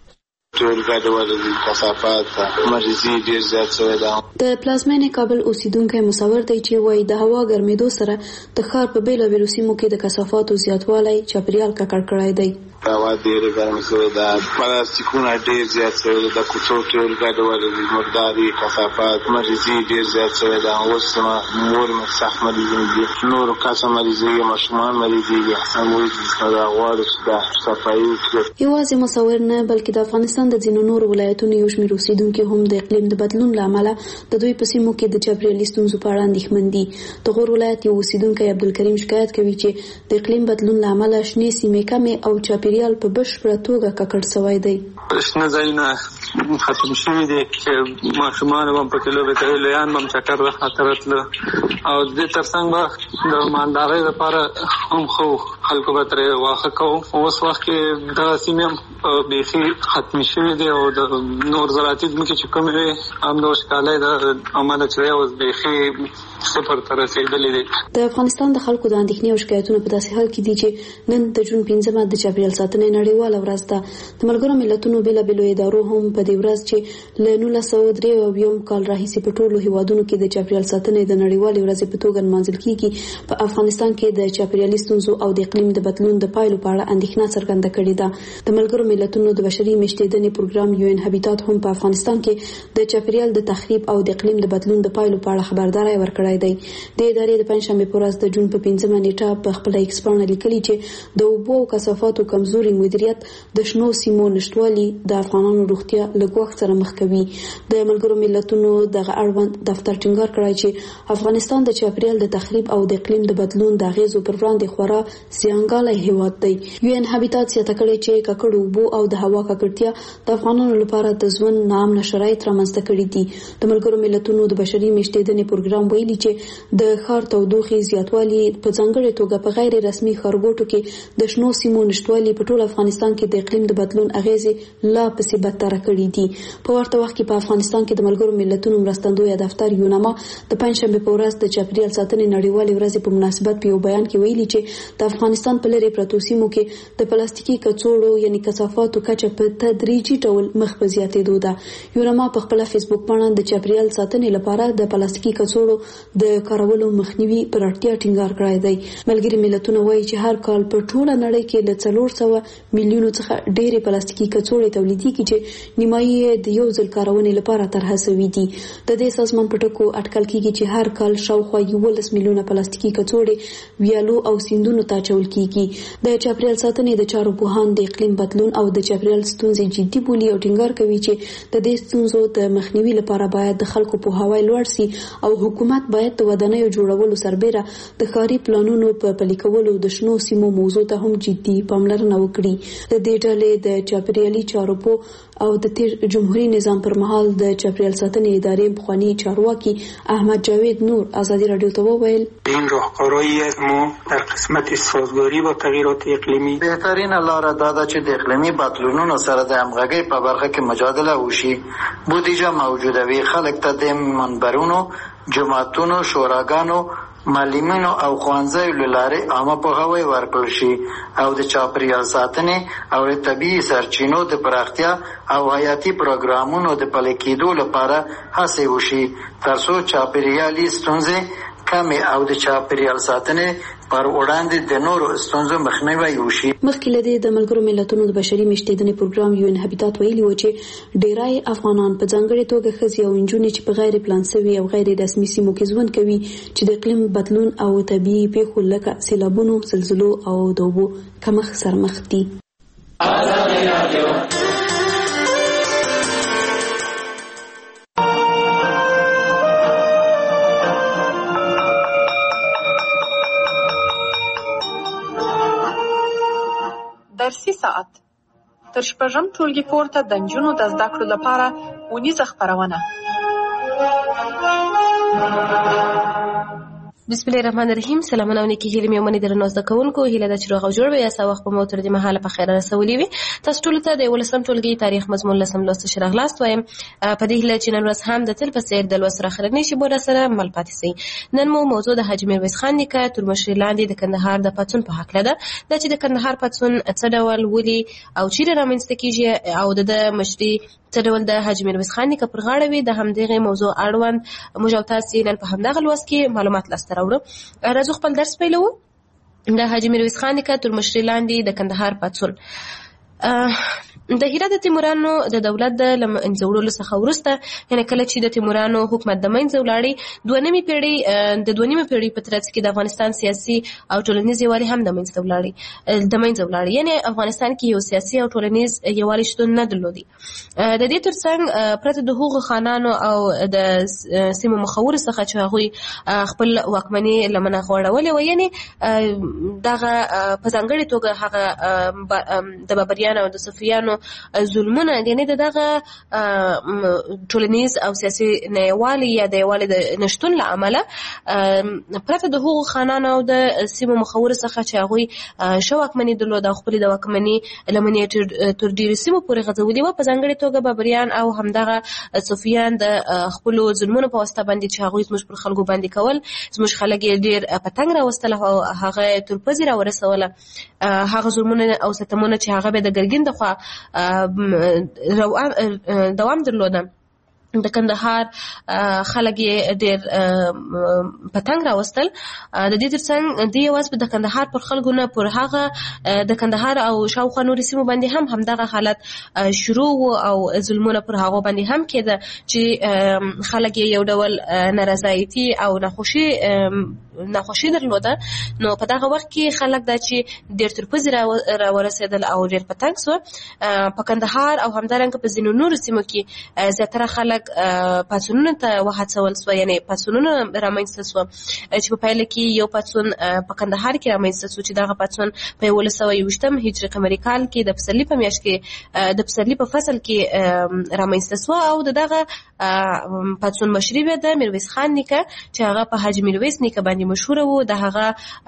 ټولګه د ولې کثافات مریضي ډیر زیات شوی دی. د پلازمینې کابل اوسیدونکو مصور دی چې وایي د هوا ګرمېدو سره د ښار په بیلابیلو سیمو کې د کثافاتو زیاتوالی چاپیریال ککړ کړی دی. هوا ډیره ګرمه شوې ده، پلاستیکونه ډیر زیات شوي د کوڅو ټولګه د ولې مرداري کثافات مریضي ډیر زیات شوی ده. اوس مور مې سخت مریضي دي، نور کسه مریضي، ماشومان مریضي دي. موږ د غواړو چې د صفایي وکړو. یوازې مصور نه بلکې د افغانستان د ځینو نورو ولایتونو یو شمېر اوسیدونکي هم د اقلیم د بدلون له امله د دوی په سیمو کې د چاپیریالي ستونزو په اړه اندېښمن دي. د غور ولایت یو اوسیدونکی عبدالکریم شکایت کوي چې د اقلیم بدلون له امله شنې سیمې کمې او چاپیریال په بشپړه توګه ککړ شوی دی. شنه ځایونه ختم شوي دي چې ماشومان هم پکې لوبې کوي، لویان هم چکر راته راتله او د دې ترڅنګ به د مالدارۍ لپاره هم ښه خلکو به ترې واښه کوو. اوس وخت کې دغه سیمې هم بیخي ختمې شوي دي او د نور زراعتي ځمکې چې کومې وي هم د وچکالۍ د امله چې دی اوس بیخي صفر ته رسېدلې دي. د افغانستان د خلکو د اندېښنې او شکایتونو په داسې حال کې دي چې نن د جون پنځمه د چاپیریال ساتنې نړیواله ورځ ده. د ملګرو ملتونو بېلابېلو ادارو هم په دې ورځ چې له نولس سوه درې اویایم کال راهیسې په ټولو هیوادونو کې د چاپیریال ساتنې د نړیوالې ورځې په توګه نمانځل کېږي، په افغانستان کې د چاپیریالي ستونزو او د اقلیم د بدلون د پایلو په اړه اندېښنه څرګنده کړې ده. د ملګرو ملتونو د بشري میشتېدنې پروګرام یو ان هابیتات هم په افغانستان کې د چاپیریال د تخریب او د اقلیم د بدلون د پایلو په اړه خبرداری ورکړی دی. د ادارې د پنځشنبې په ورځ د جون په پنځمه نیټه په خپله ایکس پاڼه لیکلي چې د اوبو او کثافاتو کمزوري مدیریت د شنو سیمو نشتوالي د افغانانو روغتیا له ګواښ سره مخ کوي. د ملګرو ملتونو دغه اړوند دفتر ټینګار کړی چې افغانستان د چاپیریال د تخریب او د اقلیم د بدلون د اغیزو پر وړاندې خورا زیانګالی هیواد دی. یو ان هابیتات زیاته کړې چې ککړ اوبو او د هوا ککړتیا د افغانانو لپاره د ژوند ناامنه شرایط رامنځته کړي دي. د ملګرو ملتونو د بشري میشتېدنې پروګرام ویلي چې د ښار تودوخې زیاتوالی په ځانګړې توګه په غیر رسمي ښارګوټو کې د شنو سیمو نشتوالي په ټول افغانستان کې د اقلیم د بدلون اغیزې لا پسې بدتره کړي دي. په ورته وخت کې په افغانستان کې د ملګرو ملتونو مرستندویه دفتر یوناما د پنځشنبې په ورځ د چاپیریال ساتنې نړیوالې ورځې په مناسبت په یو بیان کې ویلي چې د افغانستان په لرې پرتو سیمو کې د پلاستیکي کڅوړو یعنی کثافاتو کچه په تدریجي ډول مخ په زیاتېدو ده. یوناما په خپل فیسبوک باندې د چاپیریال ساتنې لپاره د پلاستیکي کڅوړو د کارولو مخنیوي پر اړتیا ټینګار کړی دی. ملګري ملتونه وایي چې هر کال په ټوله نړۍ کې له څلور سوه میلیونو څخه ډېرې پلاستیکي کڅوړې تولیدېږي چې نیمایي یې د یو ځل کارونې لپاره طرحه شوي دي. د دې سازمان په ټکو اټکل کېږي چې هر کال شاوخوا یولس میلیونه پلاستیکي کڅوړې ویالو او سیندونو ته اچول کېږي. د چاپیریال ساتنې د چارو پوهان د اقلیم بدلون او د چاپیریال ستونزې جدي بولي او ټینګار کوي چې د دې ستونزو د مخنیوي لپاره باید د خلکو پوهاوی لوړ سي او حکومت باید د ودانیو جوړولو سربېره د ښاري پلانونو په پلي کولو د شنو سیمو موضوع ته هم جدي پاملرنه وکړي. د دې ډلې د چاپیریالي چارو پوه او د تیر جمهوریت نظام پر مهال د چاپیریال ساتنې ادارې پخوانی چارواکي احمد جاوید نور آزادی رادیو ته وویل این راهکارهایی است ما در قسمت سازگاری با تغییرات اقلیمی بهترین لاره دا ده چې د اقلیمي بدلونونو سره د همغږۍ په برخه کې مجادله وشي. بودیجه موجوده وي، خلک ته د منبرونو، جماعتونو، شوراګانو، معلمینو او ښوونځیو له لارې عامه پوهاوی ورکړل شي او د چاپیریال ساتنې او د طبیعي سرچینو د پراختیا او حیاتي پروګرامونو د پلي کېدو لپاره هڅې وشي تر څو چاپیریالي ستونزې کمې او د چاپیریال ساتنې پر وړاندې د نورو ستونزو مخنیوی وشي. مخکې له دې د ملګرو ملتونو د بشري میشتېدنې پروګرام یو ان هابیټات ویلي و چې ډیری افغانان په ځانګړې توګه ښځې او نجونې چې په غیر پلان شوي او غیر رسمي سیمو کې ژوند کوي چې د اقلیم بدلون او طبیعي پیښو لکه سیلابونو، زلزلو او د اوبو کمښت سره مخ دي. درسي ساعت تر شپږم ټولګي پورته د نجونو د زده کړو لپاره اونیزه خپرونه. بسم الله الرحمن الرحیم. سلامونه او نیکی هیلې مې ومنې درنو زده کوونکو. هیله ده چې روغ او جوړ وئ. یاسا وخت په مو تر دې مهاله په خیر رسولي وي. تاسو ټولو ته د یولسم ټولګي تاریخ مضمون لسم لوست ښه راغلاست وایم. په دې هیله چې نن ورځ هم د تل په څېر د لوست راخرنۍ شي بوره سره مل پاتې سئ. نن مو موضوع د حاجي میرویس خان نیکه تر مشرۍ لاندې د کندهار د پاڅون په هکله ده. دا چې د کندهار پاڅون څه ډول، ولې او چیرې رامنځته کېږي او د ده مشري څه ډول د حاجي میرویس خان نیکه پر غاړه وي، د همدغې موضوع اړوند موږ او تاسې نن په همدغه لوست کې معلومات لاسته راوړو. راځو خپل درس پیلوو. د حاجي میرویس خان نیکه تر مشرۍ لاندې د کندهار پاڅون. د هرات د تیمورانو د دولت د له منځه وړلو څخه وروسته، یعنې کله چې د تیمورانو حکومت د منځه ولاړی، دوه نیمې پېړۍ د دوه نیمې پېړۍ په ترڅ کې د افغانستان سیاسي او ټولنیز یووالی هم د منځه ولاړی د منځه ولاړی یعنې افغانستان کې یو سیاسي او ټولنیز یووالی شتون نه درلودی. د دې ترڅنګ پرته د هغو خانانو او د سیمو مخورو څخه چې هغوی خپل واکمني لمنه غوړولې وه، یعنې دغه په ځانګړې توګه هغه د بابریانو او د صفویانو ظلمونه، یعنې د دغه ټولنیز او سیاسي یووالي یا د یووالي د نشتون له امله پرته د هغو خانانو او د سیمو مخورو څخه چې هغوی ښه واکمني درلوده او خپلې د واکمني لمنې تر ډېرو سیمو پورې غځولې وه، په ځانګړې توګه بابریان او همدغه صفویان د خپلو ظلمونو په واسطه باندې چې هغوی زموږ پر خلکو باندې کول، زموږ خلک یې ډېر په تنګ راوستل او هغه یې تر پزې راورسوله. هغه ظلمونه او ستمونه چې هغه به د ګرګین د خوا دوام درلوده، د کندهار خلک یې ډېر په تنګ راوستل. د دې ترڅنګ دوی یوازې د کندهار پر خلکو نه، پر هغه د کندهار او شاوخوا نورې سیمو باندې هم همدغه حالت شروع و او ظلمونه پر هغو باندې هم کېده چې خلک یې یو ډول نارضایتي او ناخوشي ناخوشي درلوده. نو په دغه وخت کې خلک دا چې ډېر تر پزې راورسېدل او ډېر په تنګ سوه. په کندهار او همدارنګه په ځینو نورو سیمو کې زیاتره خلک پاڅونونو ته وهڅول سوه، یعنې پاڅونونه رامنځته سوه چې په پایله کې یو پاڅون په کندهار کې رامنځته سو چې دغه پاڅون په یولس سوه یوویشتم هجري قمري کال کې د پسرلي په میاشت کې د پسرلي په فصل کې رامنځته سوه او د دغه پاڅون مشري به د میرویس خان نیکه چې هغه په حاجي میرویس نیکه باندې مشهوره و، د هغه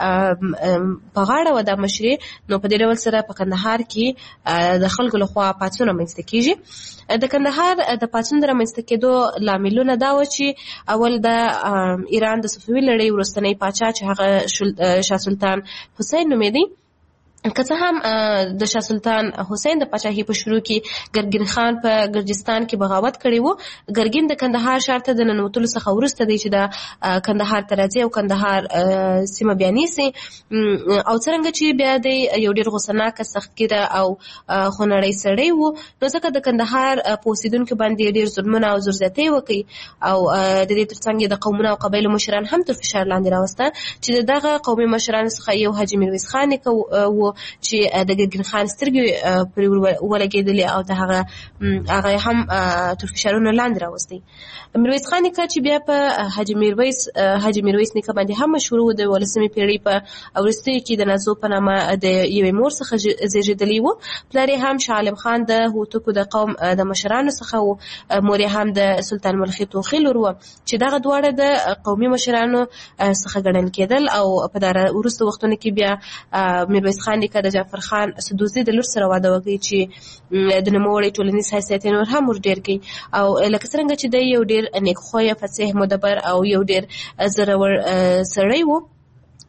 په غاړه وه دا مشري. نو په دې ډول سره په کندهار کې د خلکو لخوا پاڅون رامنځته کېږي. د کندهار د پاڅون د رامنځته کېدو لاملونه دا و چې اول د ایران د صفوي لړۍ وروستنی پاچا چې هغه شاه سلطان حسین نومېدی، که څه هم د شاه سلطان حسین د پاچاهۍ په شروع کې ګرګین خان په ګرجستان کې بغاوت کړی و. ګرګین د کندهار ښار ته د ننوتلو څخه وروسته دی چې د کندهار ته راځي او کندهار سیمه بیا نیسي، او څرنګه چې بیا دی یو ډېر غوسهناکه، سختګیره او خونړی سړی و، نو ځکه د کندهار په اوسېدونکو باندې ډېر ظلمونه او زورزیاتۍ وکړي او د دې ترڅنګ د قومونو او قبایلو مشران هم تر فشار لاندې راوسته چې د دغه قومي مشرانو څخه یو حاجي میرویس خان نیکه و چې د ګرګین خان سترګې پرې ولګېدلې او د هغه هغه هم تر فشارونو لاندې راوستی. میرویس خان نیکه چې بیا په حاجي میرویس حاجي میرویس نیکه باندې هم مشهور و، د ولسمې پېړۍ په وروستیو کې د نازو په نامه د یوې مور څخه زېږېدلی و. پلار یې هم شاه عالم خان د هوتکو د قوم د مشرانو څخه و، مور یې هم د سلطان ملخي توخي لور وه چې دغه دواړه د قومي مشرانو څخه ګڼل کېدل. او په دغه وروستو وختونو کې بیا میرویس خان نیکه د جعفر خان سدوزي د لور سره واده وکړي چې د نوموړي ټولنیز حیثیت نور هم ور ډېر کړي، او لکه څرنګه چې دی یو ډېر نیکخویه، فصیح، مدبر او یو ډېر زړور سړی و.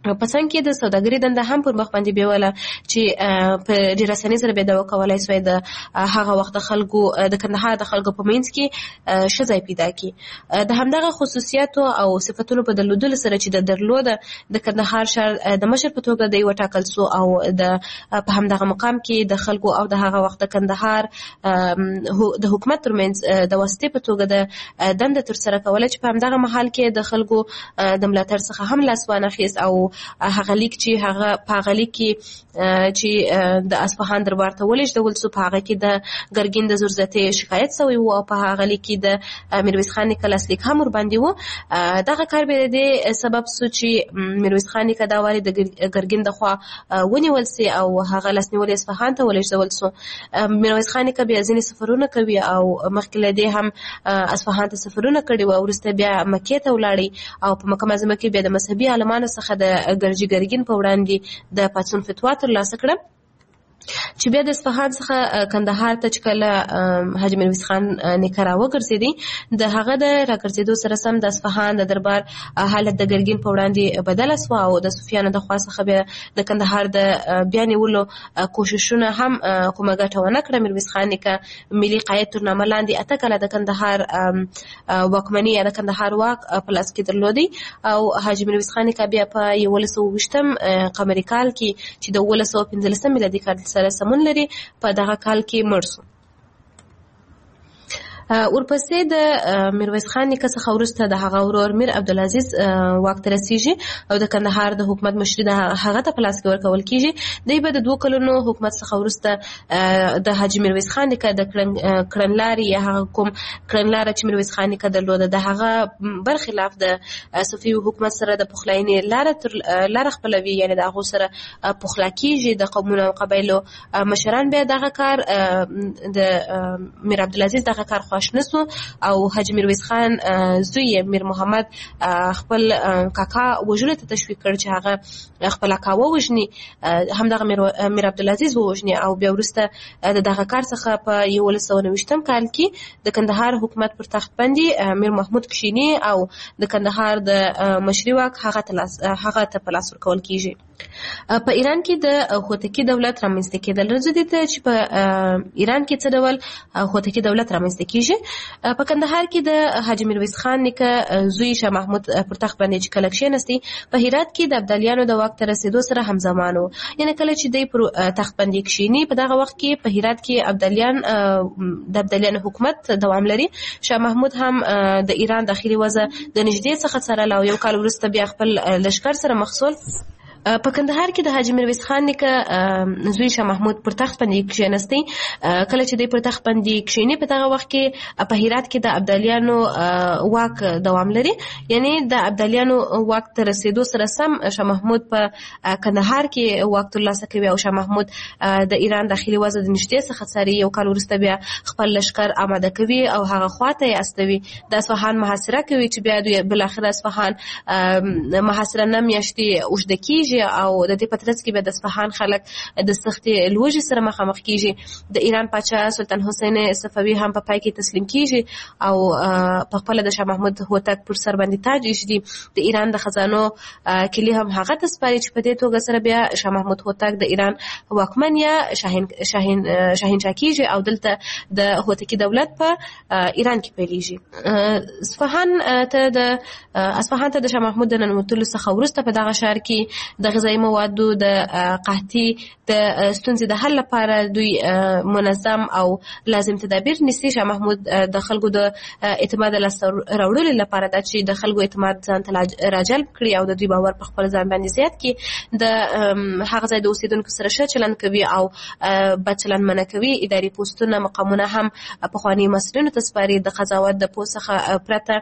په څنګ کې د سوداګرۍ دنده هم پر مخ باندې بیوله چې په ډېر اسانۍ سره به دا وکولای سوی د هغه وخت خلکو د کندهار د خلکو په منځ کې ښه ځای پیدا کړي. د همدغه خصوصیاتو او صفتونو په درلودلو سره چې د درلوده د کندهار ښار د مشر په توګه دی وټاکل سو او د په همدغه مقام کې د خلکو او د هغه وخت د کندهار د حکومت ترمنځ د واسطې په توګه د دنده ترسره کوله چې په همدغه محل کې د خلکو د ملاتړ څخه هم لاس وانخیست او هغه لیک چې هغه په هغه لیک کې چې د اصفهان دربار ته ولېږدول سو په هغه کې د ګرګین د زورزتۍ شکایت سوی و او په هغه لیک کې د میرویس خان نیکه لاسلیک هم ورباندې و. دغه کار به د دې سبب سو چې میرویس خان نیکه دا واري د ګرګین د خوا ونیول سي او هغه لاسنیول اصفهان ته ولېږدول سو. میرویس خان نیکه بیا ځینې سفرونه کوي او مخکې له دې هم اصفهان ته سفرونه کړي و او وروسته بیا مکې ته ولاړی او په مکه معظمه کې بیا د مذهبي عالمانو څخه د ګرجي ګرګین په وړاندې د پاڅون فتوا ترلاسه کړه چې بیا د اصفهان څخه کندهار ته چې کله حاجي میرویس خان نیکه راوګرځېدی د هغه د راګرځېدو سره سم د اصفهان د دربار حالت د ګرګین په وړاندې بدله سوه او د صوفیانو د خوا څخه بیا د کندهار د بیا نیولو کوششونه هم کومه ګټه ونه کړه. میرویس خان نیکه ملي قاید تر نامه لاندې اته کاله د کندهار واکمني یا د کندهار واک په لاس کې درلودی او حاجي میرویس خان نیکه بیا په یولس سوه اوویشتم قمري کال کې چې د اوولس سوه پنځلسم میلادي کال سره سمون لري په دغه کال کې مړ سو. ورپسې د میرویس خان نیکه څخه وروسته د هغه ورور میر عبدالعزیز واک ته رسیږي او د کندهار د حکومت مشري د هغه ته په لاس کې ورکول کیږي. دی به د دوه کلونو حکومت څخه وروسته د حاجي میرویس خان نیکه د کړنلارې یا هغه کوم کړنلاره چې میرویس خان نیکه درلوده د هغه برخلاف د صفوي حکومت سره د پخلاینې لاره لاره خپلوي، یعنې د هغو سره پخلا کیږي. د قومونو او قبایلو مشران بیا دغه کار د میر عبدالعزیز دغه کار خوښ نسو او حاجي میرویس خان زوی میر محمد خپل کاکا وژلو ته تشویق کړ چې هغه خپل کاکا ووژني، همدغه میر عبدالعزیز ووژني او بیا وروسته د دغه کار څخه په یولس سوه نویشتم کال کې د کندهار حکومت پر تخت باندې میر محمود کښیني او د کندهار د مشري واک هغه ته په لاس ورکول کیږي. په ایران کې د هوتکي دولت رامنځته کېدل راځي ته چې په ایران کې څه ډول هوتکي دولت رامنځته کیږي. په کندهار کې د حاجي میرویس خان نیکه زوی شاه محمود پر تخت باندې چې کله کښېنستی په هرات کې د ابدالیانو د واک ته رسېدو سره همزمان و، یعنې کله چې دی پر تخت باندې کښېني په دغه وخت کې په هرات کې ابدالیان د ابدالیانو حکومت دوام لري. شاه محمود هم د ایران داخلي وضع د نږدې څخه څارله او یو کال وروسته بیا خپل لښکر سره مخصول. په کندهار کې د حاجي میرویس خان نیکه زوی شاه محمود پر تخت باندې کښېنستی. کله چې دی پر تخت باندې کښېني په دغه وخت کې په هرات کې د ابدالیانو واک دوام لري، یعنې د ابدالیانو واک ته رسېدو سره سم شاه محمود په کندهار کې واک ترلاسه کوي او شاه محمود د ایران داخلي وضع د نږدې څخه څاري. یو کال وروسته بیا خپل لښکر آماده کوي او هغه خواته یې استوي، د اصفهان محاصره کوي چې بیا دوی بالاخره اصفهان محاصره نه میاشتې اوږده کیږي او د دې په ترڅ کې به د اصفهان خلک د سختې لوږې سره مخامخ کیږي. د ایران پاچا سلطان حسین صفوي هم په پای کې تسلیم کیږي او په خپله د شاه محمود هوتک پر سر باندې تاج ایږدي. د ایران د خزانو کلي هم هغه ته سپاري چې په دې توګه سره بیا شاه محمود هوتک د ایران واکمن یا شاهین شاهین شاهنشاه کیږي او دلته د هوتکي دولت په ایران کې پیلېږي. اصفهان ته د اصفهان ته د شاه محمود د ننوتلو څخه وروسته په دغه ښار کې د غذایي موادو د قحطي د ستونزې د حل لپاره دوی منظم او لازم تدابیر نیسي. شاه محمود د خلکو د اعتماد لاسته راوړلو لپاره دا چې د خلکو اعتماد ځان ته راجلب کړي او د دوی باور په خپل ځان باندې زیات کړي، د هغه ځای د اوسیدونکو سره ښه چلند کوي او بد چلند منع کوي. اداري پوسټونه مقامونه هم پخواني مسؤلینو ته سپاري. د قضاوت د پوسټ څخه پرته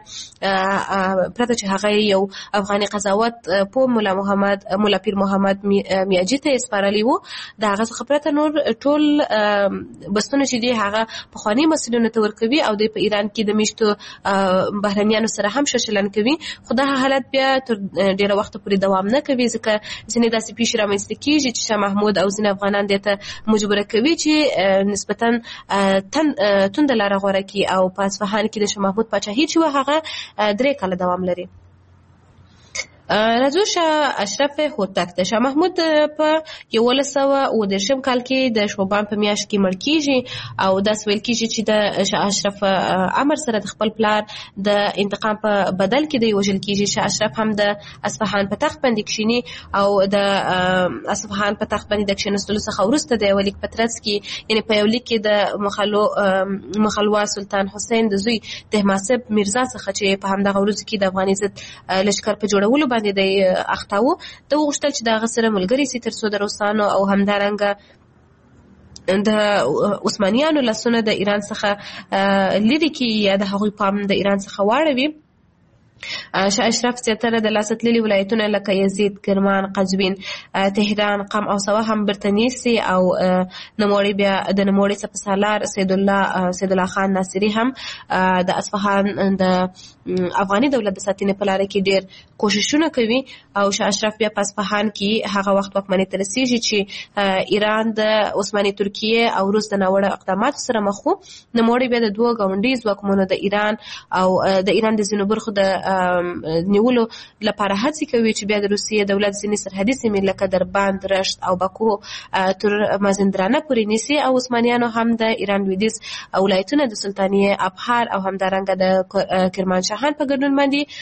پرته چې هغه یو افغاني قضاوت په مولا محمد مولا پیر محمد میاجي ته سپارلی وو، د هغه څخه پرته نور ټول بستونه چې دی هغه پخواني مسؤلینو ته ورکوي او د په ایران کې د میشتو بهرنیانو سره هم ښه چلند کوي. خو دا حالت بیا تر ډېره وخته پورې دوام نه کوي ځکه ځینې داسې پیښې رامنځته کېږي چې شاه محمود او ځینې افغانان دې ته مجبوره کوي چې نسبتا تنده لاره غوره کړي او په اصفهان کې د شاه محمود پاچاهي چې وه هغه درې کاله دوام لري. راځو شاه اشرف هوتک د شاه محمود په یولس سوه اووه دېرشم کال کې د شعبان په میاشت کې مړ کیږي او داسې ویل کیږي چې د شاه اشرف امر سره د خپل پلار د انتقام په بدل کې دی وژل کیږي. شاه اشرف هم د اصفهان په تخت باندې کښیني او د اصفهان په تخت باندې د کښینستلو څخه وروسته د یو لیک په ترڅ کې یعنې په یو لیک کې د مخلو مخلوه سلطان حسین د زوی طهماسب میرزا څخه چې په همدغه ورځو کې د افغاني ضد لښکر په جوړولو باندې د اخته و د وغوښتل چې د هغه سره ملګري سي تر څو د روسانو او همدارنګه د عثمانیانو لاسونه د ایران څخه لرې کړي یا د هغوی پام د ایران څخه واړوي. شاه اشرف زیاتره د لاسه تللي ولایتونه لکه یزید، کرمان، قزوین، تهران، قم او سواه هم برته نیسي او نوموړی بیا د نوموړي څخه په سالار سید الله سید الله خان ناصري هم د اصفهان د افغاني دولت د ساتنې په لاره کې ډېر کوششونه کوي او شاه اشرف بیا په اصفهان کې هغه وخت واکمنۍ ته رسېږي چې ایران د عثماني ترکیې او روس د ناوړه اقداماتو سره مخ و. نوموړی بیا د دوه ګاونډي ځواکمنو د ایران او د ایران د ځینو برخو د نیولو لپاره هڅې کوي چې بیا د روسیې دولت ځینې سرحدي سیمې لکه دربند، رشت او باکو تر مازندرانه پورې نیسي او عثمانیانو هم د ایران لویدیځ ولایتونه د سلطانیې ابحار او همدارنګه د کرمانشاهان په ګډون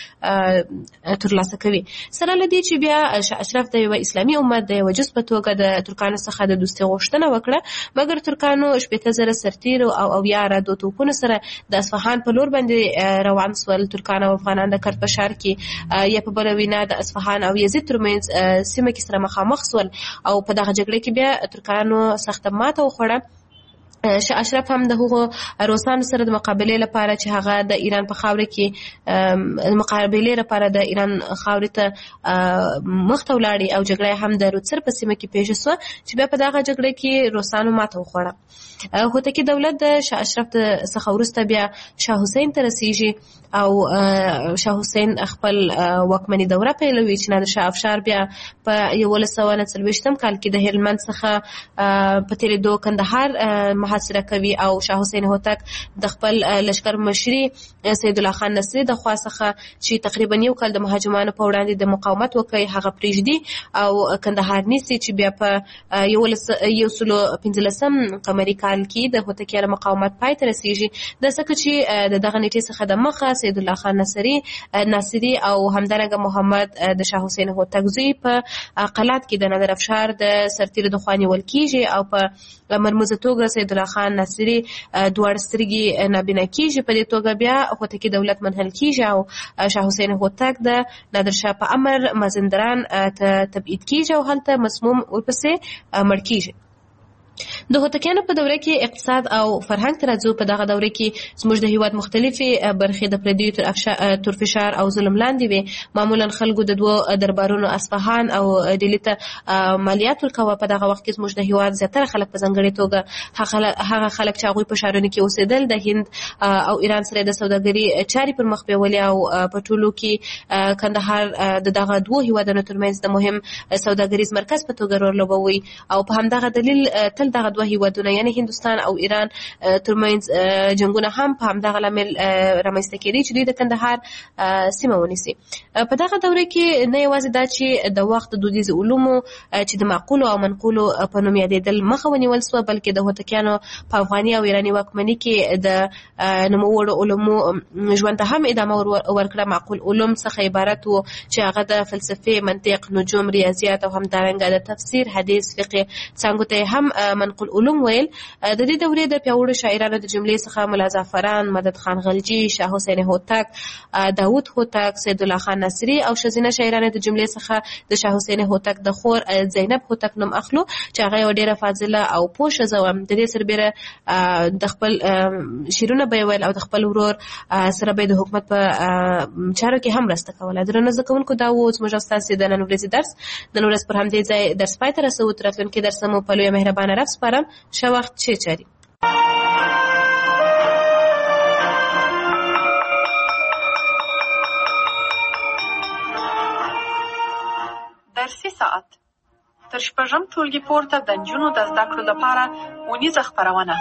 باندې ترلاسه کوي. سره له دې چې بیا شاه اشرف د یوه اسلامي امت د یوه جز په توګه د ترکانو څخه د دوستۍ غوښتنه وکړه، مګر ترکانو شپېته زره سرتیرو او اویا رادو توپونو سره د اصفهان په لور باندې روان سول. ترکان او افغانان د کرد په ښار کې یا په بله وینا د اصفهان او یزید ترمنځ سیمه کې سره مخامخ سول او په دغه جګړه کې بیا ترکانو سخته ماته وخوړه. شاه اشرف هم د هغو روسانو سره د مقابلې لپاره چې هغه د ایران په خاوره کې مقابلې لپاره د ایران خاورې ته مخ ته ولاړې او جګړه هم د روسر په سیمه کې پیښه سوه چې بیا په دغه جګړه کې روسانو ماته وخوړه. هوتکي دولت د شاه اشرف څخه وروسته بیا شاه حسین ته رسیږي او شاه حسین خپل واکمني دوره پیلوي چې نادر شاه افشار بیا په یولس سوه نه څلوېښتم کال کې د هلمند څخه په تېرېدو کندهار محاصره کوي او شاه حسین هوتک د خپل لښکر مشري سید الله خان نصري د خوا څخه چې تقریبا یو کال د مهاجمانو په وړاندې د مقاومت وکړي هغه پرېږدي او کندهار نیسي چې بیا په یولس یو سلو پنځلسم قمري کال کې د هوتکیانو مقاومت پای ته رسیږي. د ځکه چې د دغه نیټې څخه د مخه سید الله خان نصري ناصري او همدارنګه محمد د شاه حسین هوتک زوی په قلات کې د نادر افشار د سرتیرو د خوا نیول کیږي او په مرموزه توګه سید الله خان ناصري دواړه سترګې نابینا کیږي. په دې توګه بیا هوتکي دولت منحل کیږي او شاه حسین هوتک د نادر شاه په امر مازندران ته تبعید کیږي او هلته مسموم ورپسې مړ کیږي. د هوتکیانو په دوره کې اقتصاد او فرهنګ ته راځو. په دغه دوره کې زموږ د هیواد مختلفې برخې د پردیو تر فشار او ظلم لاندې وي. معمولا خلکو د دوو دربارونو اصفهان او ډیلي ته مالیات ورکوه. په دغه وخت کې زموږ د هیواد زیاتره خلک په ځانګړې توګه هغه خلک چې هغوی په ښارونو کې اوسېدل د هند او ایران سره د سوداګري چارې پر مخ بیولې او په ټولو کې کندهار د دغه دوو هیوادونو ترمنځ د مهم سوداګریز مرکز په توګه رول لوبوي او په همدغه دلیل تل دغه دوه هیوادونه یعنی هندوستان او ایران ترمنځ جنگونه هم په همدغه لامل رامنځته کېدی چې دوی د کندهار سیمه ونیسي. په دغه دوره کې نه یوازې دا چې د وخت د دودیزو علومو چې د معقولو او منقولو په نوم یادېدل مخه ونیول سوه، بلکې د هوتکیانو په افغاني او ایراني واکمني کې د نوموړو علومو ژوند ته هم ادامه ورکړه. معقول علوم څخه عبارت و چې هغه د فلسفې، منطق، نجوم، ریاضیات او همدارنګه د تفسیر، حدیث، فقه څانګو ته هم منقول علوم ویل. د دې دورې د پیاوړو شاعرانو د جملې څخه ملا زعفران، مدد خان غلجي، شاه حسین هوتک، داود هوتک، سید الله خان ناصري او ښځینه شاعرانو د جملې څخه د شاه حسین هوتک د خور زینب هوتک نوم اخلو چې هغه یوه ډېره فاضله او پوه ښځه وه. د دې سربیره د خپل شعرونه به یې ویل او د خپل ورور سره به یې د حکومت په چارو کې هم مرسته کوله. درنو زده کوونکو، دا و زموږ او ستاسې د نن ورځې درس. نن ورځ پر همدې ځای درس پای ته رسوو. تر راتلونکي درسه مو په لویه مهربانه رب سپارم. ښه وخت، ښې چارې. درسي ساعت تر شپږم ټولګي پورته د نجونو د زده کړو لپاره اونیزه خپرونه.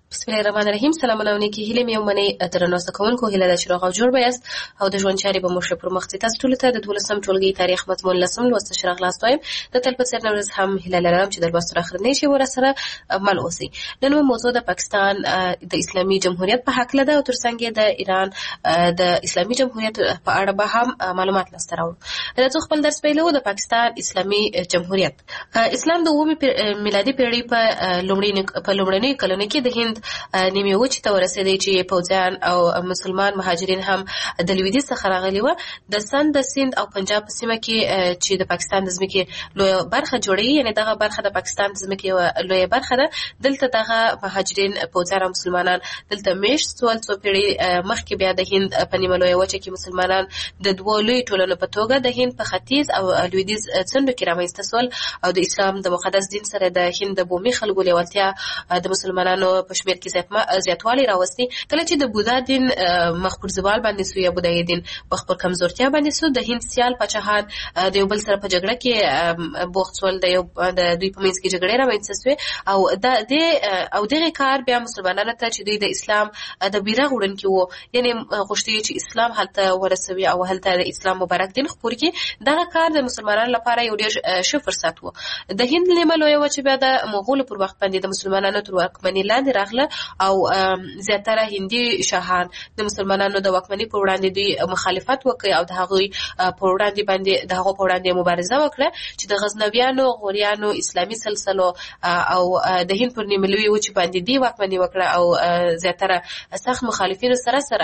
بسم الله الرحمن الرحیم. سلامونه ونیکی هیله مې ومنئ درنو کوونکو، هیله ده چې روغ او جوړ به یاست او د ژوند چارې به مو ښه پر مخ ځي. تاسو ټولو ته د دولسم ټولګي تاریخ مضمون لسم لوست ښه راغلاست وایم. د تل په څېر نن ورځ هم هیله لرم چې د لوست تر اخرنۍ شی ورسره مل اوسئ. نن مو موضوع د پاکستان د اسلامي جمهوریت په حق ده او ترڅنګ د ایران د اسلامي جمهوریت په اړه به هم معلومات لاسته راوړو. راځو خپل درس پیلوو. د پاکستان اسلامي جمهوریت اسلام د اوومې میلادي پیړۍ په لومړنۍ په لومړنۍ کلونو کې د هند نیمه وچې ته ورسېدی چې پوځیان او مسلمان مهاجرین هم د لویدیځ څخه راغلي وو. د سند د سند او پنجاب په سیمه کې چې د پاکستان د ځمکې لویه برخه جوړوي، یعنی دغه برخه د پاکستان د ځمکې لویه برخه ده. دلته دغه مهاجرین پوځیان او مسلمانان دلته میشت سول څو پیړۍ مخکې بیا د هند په نیمه لویه وچه کې مسلمانان د دوو لوی ټولنو په توګه د هند په ختیځ او لویدیځ څنډو کې رامنځته سول او د اسلام د مقدس دین سره د هند د بومي خلکو لیوالتیا د مسلمانانو په شمېر کې زیاتوالی راوستي. کله چې د بودا دین مخ پر زوال باندې سو یا بودایي دین مخ پر کمزورتیا باندې سو، د هند سیال پاچاهان د یو بل سره په جګړه کې بوخت سول. د یو د دوی په منځ کې جګړې رامنځته سوې او د دې او دغه کار بیا مسلمانانو ته چې دوی د اسلام د بیرغ وړونکي وو، یعنی غوښتي چې اسلام هلته ورسوي او هلته د اسلام مبارک دین خپور کړي. دغه کار د مسلمانانو لپاره یو ډېر ښه فرصت وو. د هند نیمه لویه وچه بیا د مغولو پر وخت باندې د مسلمانانو تر واکمنۍ لاندې راغله او زیاتره هندي شاهان د مسلمانانو د واکمنۍ پر وړاندې دوی مخالفت وکړي او د هغوی پر وړاندې باندې د هغو پر وړاندې مبارزه وکړه چې د غزنویانو، غوریانو، اسلامي سلسلو او د هند پر نیمه لویه وچه باندې دی واکمنۍ وکړه او زیاتره سخت مخالفینو سره سره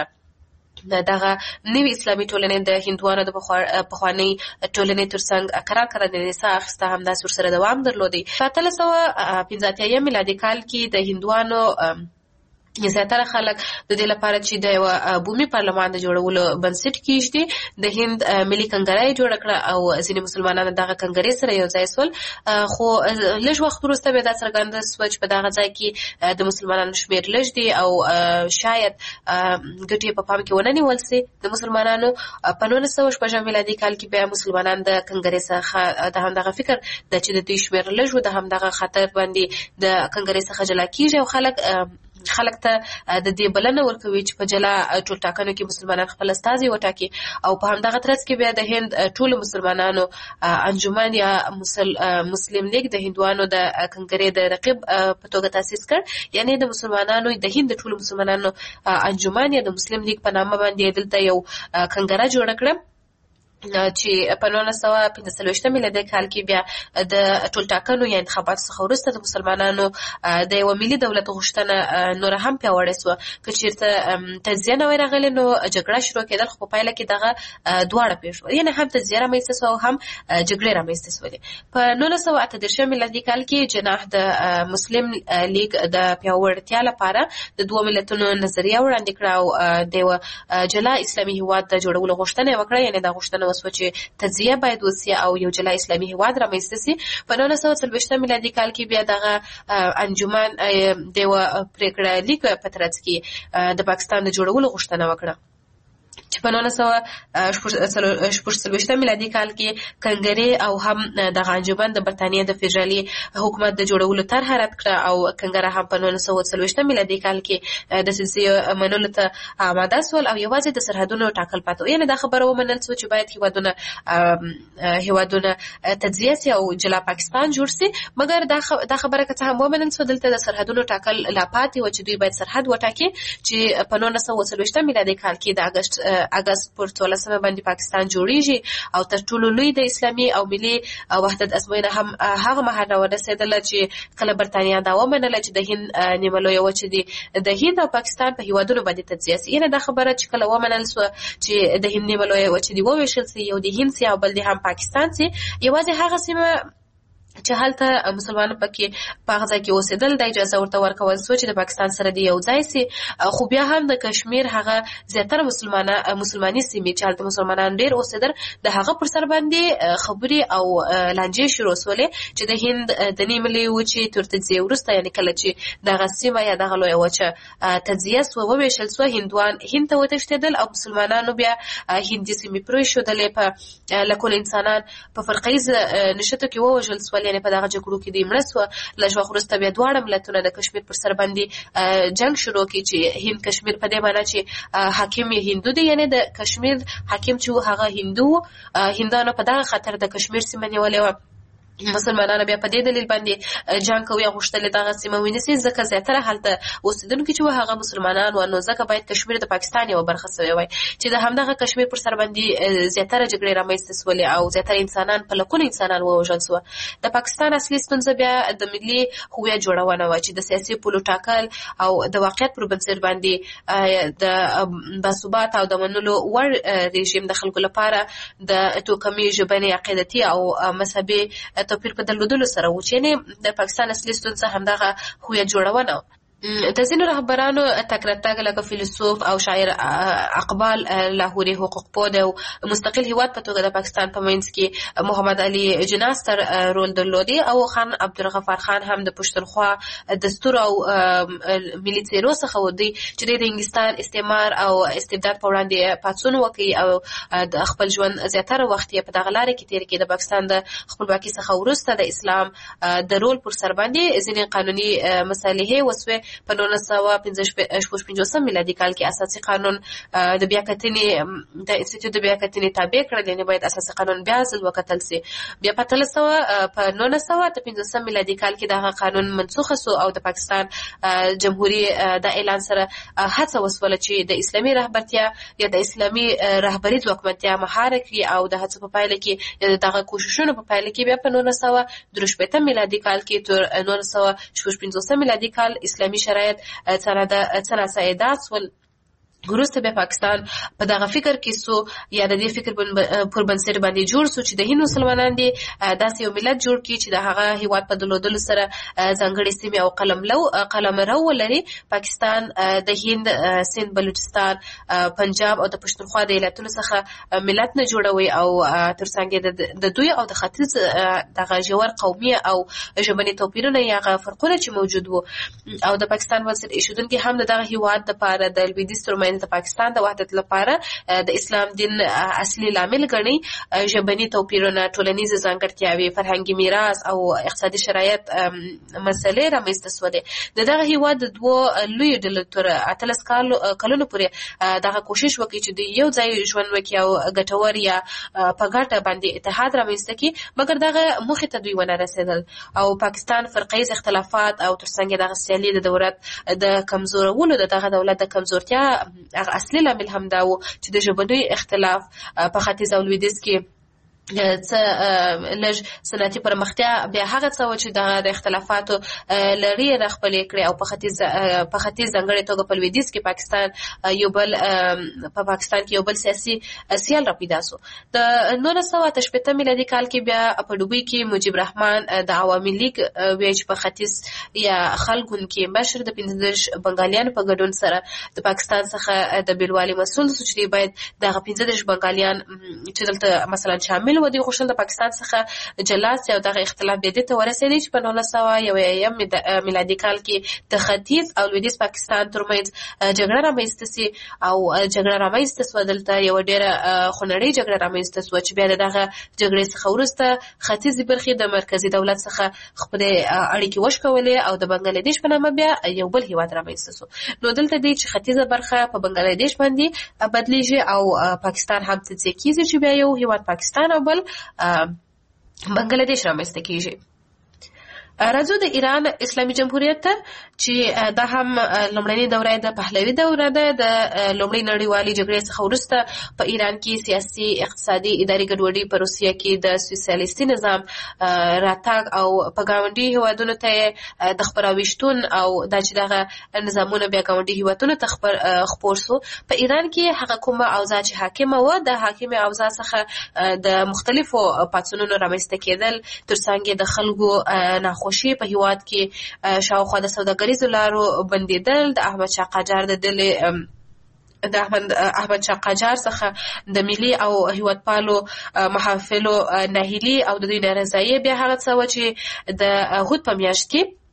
دغه نوی اسلامي ټولنې د هندوانو د پخوانۍ ټولنې ترڅنګ قرار کړنې سره اخیسته هم داسې ورسره دوام درلودی. په اتلس سوه پنځه اتیا میلادي کال کې د هندوانو زیاتره خلک د دې لپاره چې د یو بومي پارلمان د جوړولو بنسټ کیږدي د هند ملي کنګره جوړ کړه او ځینې مسلمانانو دغه کنګرې سره یو ځای سول. خو لږ وخت وروسته بیا دا څرګنده سوه چې په دغه ځای کې د مسلمانانو شمېر لږ دی او شاید ګټې په پام کې ونه نیول سي. د مسلمانانو په نولس سوه شپږم میلادي کال کې بیا مسلمانان د کنګرې څخه د همدغه فکر د چې د دوی شمېر لږ و د همدغه خطر باندې د کنګرې څخه جلا کیږي او خلک خلک ته د دې بلنه ورکوي چې په جلا ټولټاکنو کې مسلمانان خپل استازي وټاکي او په همدغه ترڅ کې بیا د هند ټول مسلمانانو انجمن یا مسلم لیگ د هندوانو د کنګرې د رقیب په توګه تاسیس کړ، یعنی د مسلمانانو د هند ټول مسلمانانو انجمن یا د مسلم لیگ په نامه باندې دلته یو کنګره جوړ کړه چې په نولس سوه پنځه څلوېښتم میلادي کال کې بیا د ټولټاکنو یا انتخاباتو څخه وروسته د مسلمانانو د یوه ملي دولت غوښتنه نوره هم پیاوړې سوه. که چېرته تجزیه نه وای راغلې نو جګړه شروع کېدل، خو په پایله کې دغه دواړه پېښ شول، یعنې هم تجزیه رامنځته سوه او هم جګړې رامنځته سولې. په نولس سوه اته دېرشم میلادي کال کې جناح د مسلم لیگ د پیاوړتیا لپاره د دوه ملتونو نظریه وړاندې کړه او د یوه جلا اسلامي هېواد د جوړولو غوښتنه یې وکړه، یعنې دا غوښتنه وسوه چې تجزیه باید وسي او یو جلا اسلامي هېواد رامنځته سي. په نولس سوه څلوېښتم میلادي کال کې بیا دغه انجمن د یوه پرېکړه لیک په ترڅ کې د پاکستان د جوړولو غوښتنه وکړه چې په نولس سوه شپږ څلوېښتم میلادي کال کې کنګرې او هم دغه انجمن د برطانیې د فدرالي حکومت د جوړولو طرحه رد کړه او کنګره هم په نولس سوه څلوېښتم میلادي کال کې د سلسلې منلو ته آماده سول او یوازې د سرحدونو ټاکل پاتې و. یعنې دا خبره ومنل سوه چې باید هېوادونه هېوادونه تجزیه سي او جلا پاکستان جوړ سي، مګر دا خبره که څه هم ومنل سوه دلته د سرحدونو ټاکل لا پاتې و چې دوی باید سرحد وټاکي چې په نولس سوه څلوېښتم میلادي کال کې د اګست اګست پر څوارلسمه باندې پاکستان جوړیږي او تر ټولو لوی د اسلامي او ملي وحدت ازموینه هم هغه مهال راورسېدله چې کله برطانیه دا ومنله چې د هند نیمه لویه وچه دي د هند او پاکستان په هېوادونو باندې تجزیه سي. یعنې دا خبره چې کله ومنل سوه چې د هند نیمه لویه وچه دي وویشل سي، یو د هند سي او بل د هم پاکستان سي، یوازې هغه سیمه چې هلته مسلمانانو پکې په هغه ځای کې اوسېدل د اجازه ورته ورکول سوه چې د پاکستان سره د یو ځای سي. خو بیا هم د کشمیر هغه زیاتره مسلمانه مسلماني سیمې چې هلته مسلمانان ډېر اوسېدل د هغه پر سر باندې خبرې او لانجې شروع سولې چې د هند د نیمې لویې وچې تر تجزیې وروسته، یعنې کله چې دغه سیمه یا دغه لویه وچه تجزیه سوه وویشل سوه، هندوان هند ته وتښتېدل او مسلمانانو بیا هندي سیمې پرېښودلې. په لکونه انسانان په فرقه ییز نښتو کې ووژل سول، شول، یعنی په دغه جګړو کې د مړه سو. لږ وخت وروسته بیا دواړه ملتونه د کشمیر پر سر باندې جنگ شروع کړي چې هند کشمیر په دې معنی چې حاکم یې هندو دی، یعنی د کشمیر حاکم چې هغه هندو هندانو په دغه خاطر د کشمیر سیمه نیولې وه. مسلمانانو بیا په دې دلیل باندې جنگ کوي، غوښتل دغه سیمه ونیسي، ځکه زیاتره هلته اوسیدونکي چې هغه مسلمانان و، نو ځکه باید کشمیر د پاکستان یوه برخه سوی وای چې د همدغه کشمیر پر سر باندې زیاتره جګړې رامنځته سولې او زیاتره انسانان په لکونو انسانان ووژل سوه. د پاکستان اصلي ستونزه بیا د ملي هویت جوړونه وه چې د سیاسي پولو ټاکل او د واقعیت پر بنسټ باندې د باثبات او د منلو وړ رژیم د خلکو لپاره د توکمي ژبنې عقیدتي او مذهبي توپیر په درلودلو سره و، چې یعنې د پاکستان اصلي ستونزه همدغه هویت جوړونه. د ځینو رهبرانو تګ راتګ لکه فیلسوف او شاعر اقبال لاهوري حقوق پوه او مستقل هیواد په توګه د پاکستان په منځ کې محمد علي جناح ستر رول درلودي، او خان عبدالغفار خان هم د پښتونخوا دستور او ملي څیرو څخه و دی چې د انګلستان استعمار او استبداد په وړاندې پاڅون وکړي او د خپل ژوند زیاتره وخت یې په دغه لارې کې تېر کړي. د پاکستان د خپلواکۍ څخه وروسته د اسلام د رول پر سر باندې ځینې قانوني مصالحې وسوې. په نولس سوه شپږ پنځوسم میلادي کال کې اساسي قانون د بیا کتنې د انسټیټیوټ د بیا کتنې تابع کړل، یعنې باید اساسي قانون بیا ځل وکتل سي. بیا په اتلس سوه په نولس سوه اته پنځوسم میلادي کال کې دغه قانون منسوخه سو او د پاکستان جمهوریت د اعلان سره هڅه وسوله چې د اسلامي رهبرتیا یا د اسلامي رهبري ځواکمنتیا مهار کړي، او د هڅو په پایله کې دغه کوششونو په پایله کې بیا په نولس سوه درې شپېتم میلادي کال کې تر نولس سوه شپږ پنځوسم میلادي کال اسلامي شرایط څه سایدات سول. وروسته بیا پاکستان په دغه فکر کې سو یا د دې فکر پر بنسټ باندې جوړ سو چې د هند مسلمانان دي داسې یو ملت جوړ کړي چې د هغه هیواد په درلودلو سره ځانګړې سیمې او قلمرو قلمرو ولري. پاکستان د هند، سند، بلوچستان، پنجاب او د پښتونخوا د ایالتونو څخه ملت نه جوړوي، او ترڅنګ د دوی او د ختیځ دغه ژور قومي او ژبني توپیرونه یا فرقونه چې موجود وو، او د پاکستان بنسټ ایښودونکي هم دغه هیواد دپاره د لویدیځ ترمنځ د پاکستان د وحدت لپاره د اسلام دین اصلي لامل ګڼي. ژبني توپیرونه، ټولنیزې ځانګړتیاوې، فرهنګي میراث او اقتصادي شرایط مسلې رامنځته سولې. د دغه هیواد د دوو لویو ډلو تر اتلس کلونو پورې دغه کوشش وکړي چې د یو ځای ژوند وکړي او ګټور یا په ګټه باندې اتحاد رامنځته کړي، مګر دغه موخې ته دوی ونه رسېدل، او پاکستان فرقیز اختلافات او ترڅنګ دغه سیالي د دولت د کمزورولو د دغه دولت د کمزورتیا هغه اصلي لامل هم دا و چې د ژبني اختلاف په ختیځ او لویدیځ کې څه لږ صنعتي پرمختیا بیا هغه څه و چې د اختلافاتو لري نه خپلې کړې، او په ختیځ په ختیځ ځانګړې توګه په لویدیځ کې پاکستان یو بل په پاکستان کې یو بل سیاسي سیال را پیدا سو. د نولس سوه اته شپېتم میلادي کال کې بیا په دوبۍ کې مجیب رحمان د عوامي لیگ وی چې په ختیځ یا خلګون کې مشر د پنځه دېرش بنګالیانو په ګډون سره د پاکستان څخه د بیلوالي مسؤل سو چې باید دغه پنځه دېرش بنګالیان چې دلته مثلا شامل و دي غوښتل د پاکستان څخه جلاس او دغه اختلاف به دې ته ورسېدی چې په نولس سوه یویم میلادي کال کې د ختیځ او لویدیځ پاکستان ترمنځ جګړه رامنځته سي، او جګړه رامنځته سوه دلته یوه ډېره خونړۍ جګړه رامنځته سوه چې بیا د دغه جګړې څخه وروسته ختیځې برخې د مرکزي دولت څخه خپلې اړیکې وشکولې او د بنګلادیش په نامه بیا یو بل هیواد رامنځته سو. نو دلته دی چې ختیځه برخه په بنګلادیش باندې بدلیږي او پاکستان هم تجزیه کیږي چې بیا یو هیواد پاکستان او بل بنګلادیش رامنځته کیږي. راځو د ایران اسلامي جمهوریت ته چې دا هم لومړنۍ دوره د پهلوي دوره ده. د لومړۍ نړیوالې جګړې څخه وروسته په ایران کې سیاسي، اقتصادي، اداري ګډوډي، په روسیه کې د سوسیالیستي نظام راتګ او په ګاونډي هیوادونو ته د خپراویشتون او دا چې دغه نظامونه بیا ګاونډي هیوادونو ته خپور سو. په ایران کې هغه کومه اوضاع چې حاکمه وه د حاکمې اوضاع څخه د مختلفو پاڅونونو رامنځته کېدل، ترڅنګ د خلکو خوشي په هیواد کې شاوخوا د سوداګریزو لارو بندیدل، د احمد شاه قاجار د ډلې د احمد احمد شاه قاجار څخه د ملي او هیوادپالو محافلو ناهیلي او د دوی نارضایي بیا هغه څه و چې د هود په میاشت کې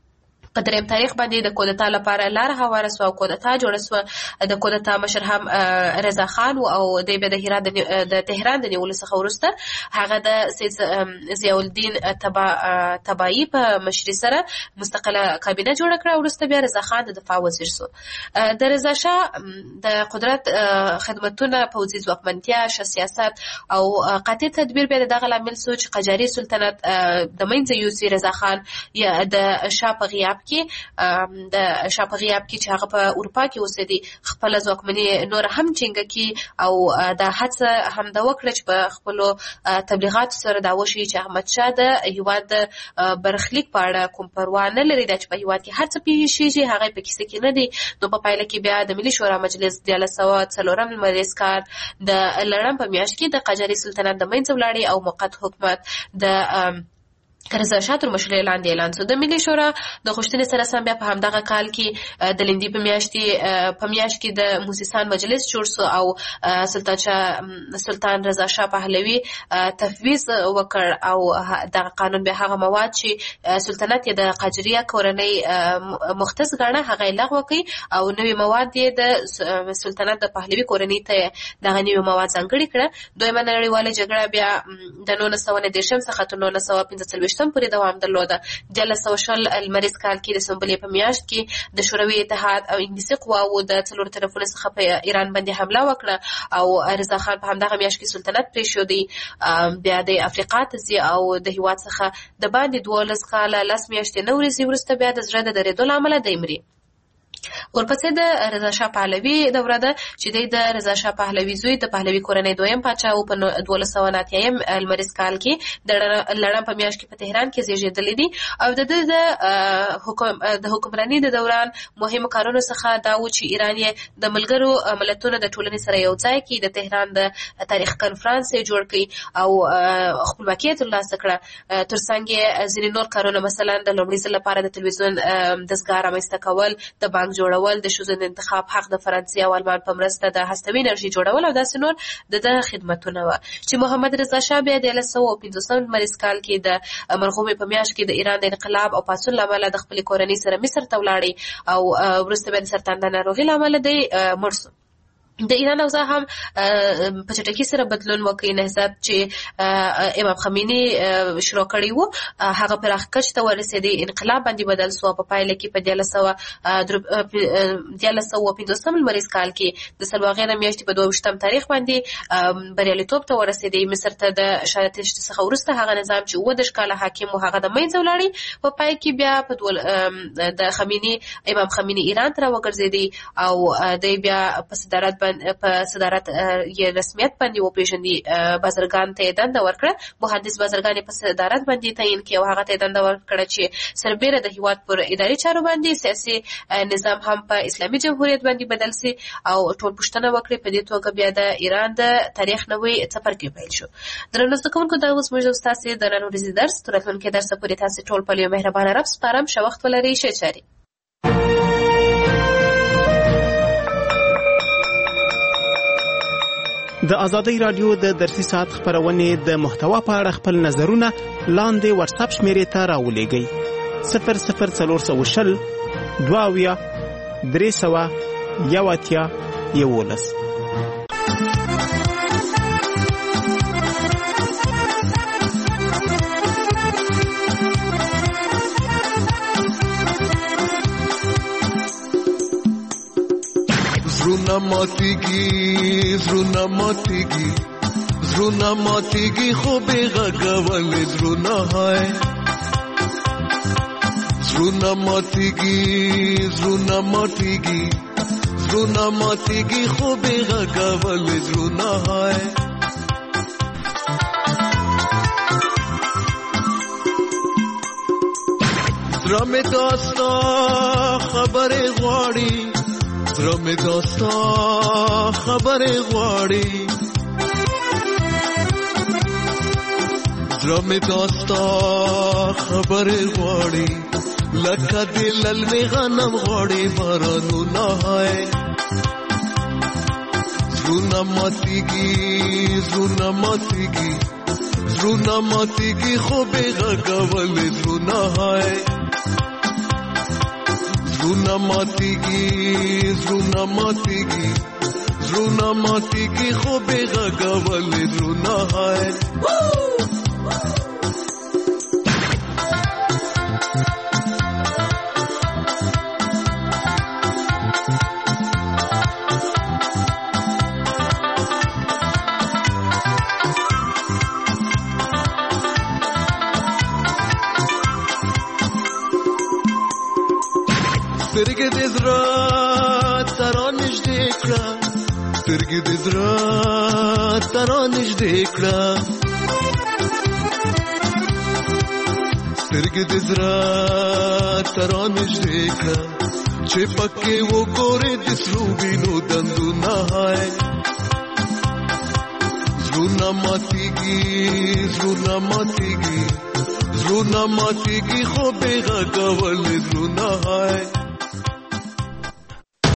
په دریم تاریخ باندې د کودتا لپاره لار هواره سوه او کودتا جوړه سوه. د کودتا مشر هم رضا خان او دی بیا د هرات د تهران د نیولو څخه وروسته هغه د سید ضیاء الدین طباطبایی په مشري سره مستقله کابینه جوړه کړه. وروسته بیا رضا خان د دفاع وزیر سو. د رضا شاه د قدرت خدمتونه، پوځي ځواکمنتیا، ښه سیاست او قاطع تدبیر بیا دغه لامل سو چې قاجاري سلطنت د منځه یوسي. رضا خان یا د شاه په غیاب کې د شاه په غیاب کې چې هغه په اروپا کې اوسېدی خپل ځواکمني نور هم ټینګه کی او د هڅه هم د وکړه چې په خپلو تبلیغاتو سره دا وشي چې احمد شاه د هیواد د برخلیک په اړه کوم پروا نه لري، دا چې په هیواد کې هر څه پیښیږي هغه په کیسه کې نه دی. نو په پایله کې بیا د ملي شورا مجلس دیارلس سوه څلورم لمریز کال د لړم په میاشت کې د قاجاري سلطنت د منځه ولاړې او موقت حکومت د رضا شاه تر مشرۍ لاندې اعلان سو. د ملي شورا د غوښتنې سره سم بیا په همدغه کال کې د لندي په میاشت په میاشت کې د موسسان مجلس جوړ سو او سلطان شاه سلطان رضا شاه پهلوي تفویض وکړ او دغه قانون به هغه مواد چې سلطنت یې د قاجاریه کورنۍ مختص ګڼه هغه لغوه کړي او نوې مواد یې د سلطنت د پهلوي کورنۍ ته دغه نوې مواد ځانګړي کړه. دویمه نړیواله جګړه بیا د نولس سوه دېرشم څخه تر نولس سوه پنځه څلوېښتم پورې دوام درلوده. دیارلس سوه شل لمریز کال کې د سنبلې په میاشت کې د شوروي اتحاد او انګلیسي قواوو د څلورو طرفونو څخه په ایران باندې حمله وکړه او رضا خان په همدغه میاشت کې سلطنت پرېښودی. بیا د افریقا ته ځي او د هېواد څخه د باندې دولس کاله لس میاشتې نه ورځي وروسته بیا د زړه د درېدو له امله دی مري. ورپسې د رضا شاه پهلوي دوره ده چې دی د رضا شاه پهلوي زوی د پهلوي کورنۍ دویم پاچا و. په دولس سوه اته اتیایم لمریز کال کې د لړم په میاشت کې په تهران کې زیږېدلی دی او د ده د حکمرانۍ د دوران مهمو کارونو څخه دا و چې ایران یې د ملګرو ملتونو د ټولنې سره یو ځای کړي، د تهران د تاریخ کنفرانس یې جوړ کړي او خپلواکي یې ترلاسه کړه. ترڅنګ یې ځینې نور کارونه مثلا د لومړي ځل لپاره د تلویزیون دستګاه رامنځته کول، د بانک جوړول، د ښځو د انتخاب حق، د فرانسې او المان په مرسته د هستوي انرژي جوړول او داسې نور د ده خدمتونه وه چې محمد رضا شاه بیا د دیارلس سوه پنځوسم لمریز کال کې د مرغومۍ په میاشت کې د ایران د انقلاب او پاڅون له امله د خپلې کورنۍ سره مصر ته ولاړی او وروسته بیا د سرطان د ناروغۍ له امله دی مړ سو. د ایران اوضاع هم په چټکۍ سره بدلون وکړي. نهضت چې امام خمیني شروع کړی و هغه پراخ کچ ته ورسېدی، انقلاب باندې بدل سو. په پایله کې په دیارلس سوه دیارلس سوه پنځوسم لمریز کال کې د سلواغې میاشتې په دوه ویشتم تاریخ باندې بریالیتوب ته ورسېدی. مصر ته د شاه تشت څخه وروسته هغه نظام چې اووه دېرش کاله حاکم و هغه د منځه ولاړی. په پای کې بیا په د خمیني امام خمیني ایران ته راوګرځېدی او دی بیا په صدارت په صدارت یې رسمیت باندې وپېژندي. بازرګان ته یې دنده ورکړه، محدث بازرګان یې په صدارت باندې تعین کړي او هغه ته یې دنده ورکړه چې سربیره د هېواد پر اداري چارو باندې سیاسي نظام هم په اسلامي جمهوریت باندې بدل سي او ټول پوښتنه وکړي. په دې توګه بیا د ایران د تاریخ نوی څپرکی پیل شو. درنو زده کوونکو دا اوس موږ ستاسې د نن ورځې درس تر راتلونکي درسه پورې تاسې ټول په یو مهربانه رب سپارم. ښه وخت ولرئ. ښه چارې. د ازادۍ رادیو د درسي ساعت خبرونې د محتوا په اړه خپل نظرونه لاندې واتساپ شمیرې ته راولېږئ. صفر صفر څلور سوه شل دوه اویا درې سوه یو اتیا یولس. زړونه ماتېږي زړونه ماتېږي زړونه ماتېږي خو بې غږه ولې زړونه هاي زړونه ماتېږي زړونه ماتېږي زړونه ماتېږي خو بې غږه ولې زړونه هاي زړه مې داستا خبرې غواړي زړه مې داستا خبرې غواړي زړه مې داستا خبرې غواړي لکه د للمې غنم غواړي بارانونه هاي زړونه ماتېږي زړونه ماتېږي زړونه ماتېږي خو بې غږه ولې زړونه هاي زړونه ماتېږي زړونه ماتېږي زړونه ماتېږي خو بې غږه ولې زړونه هاي سترګې دې زړه تر نږدې کړه سترګې دې زړه تر نږدې کړه سترګې دې زړه تر نږدې کړه چې پکې وګورې د سرو وینو دندونه هاي زړونه ماتېږي زړونه ماتېږي زړونه ماتېږي خو بې غږه ولې زړونه هاي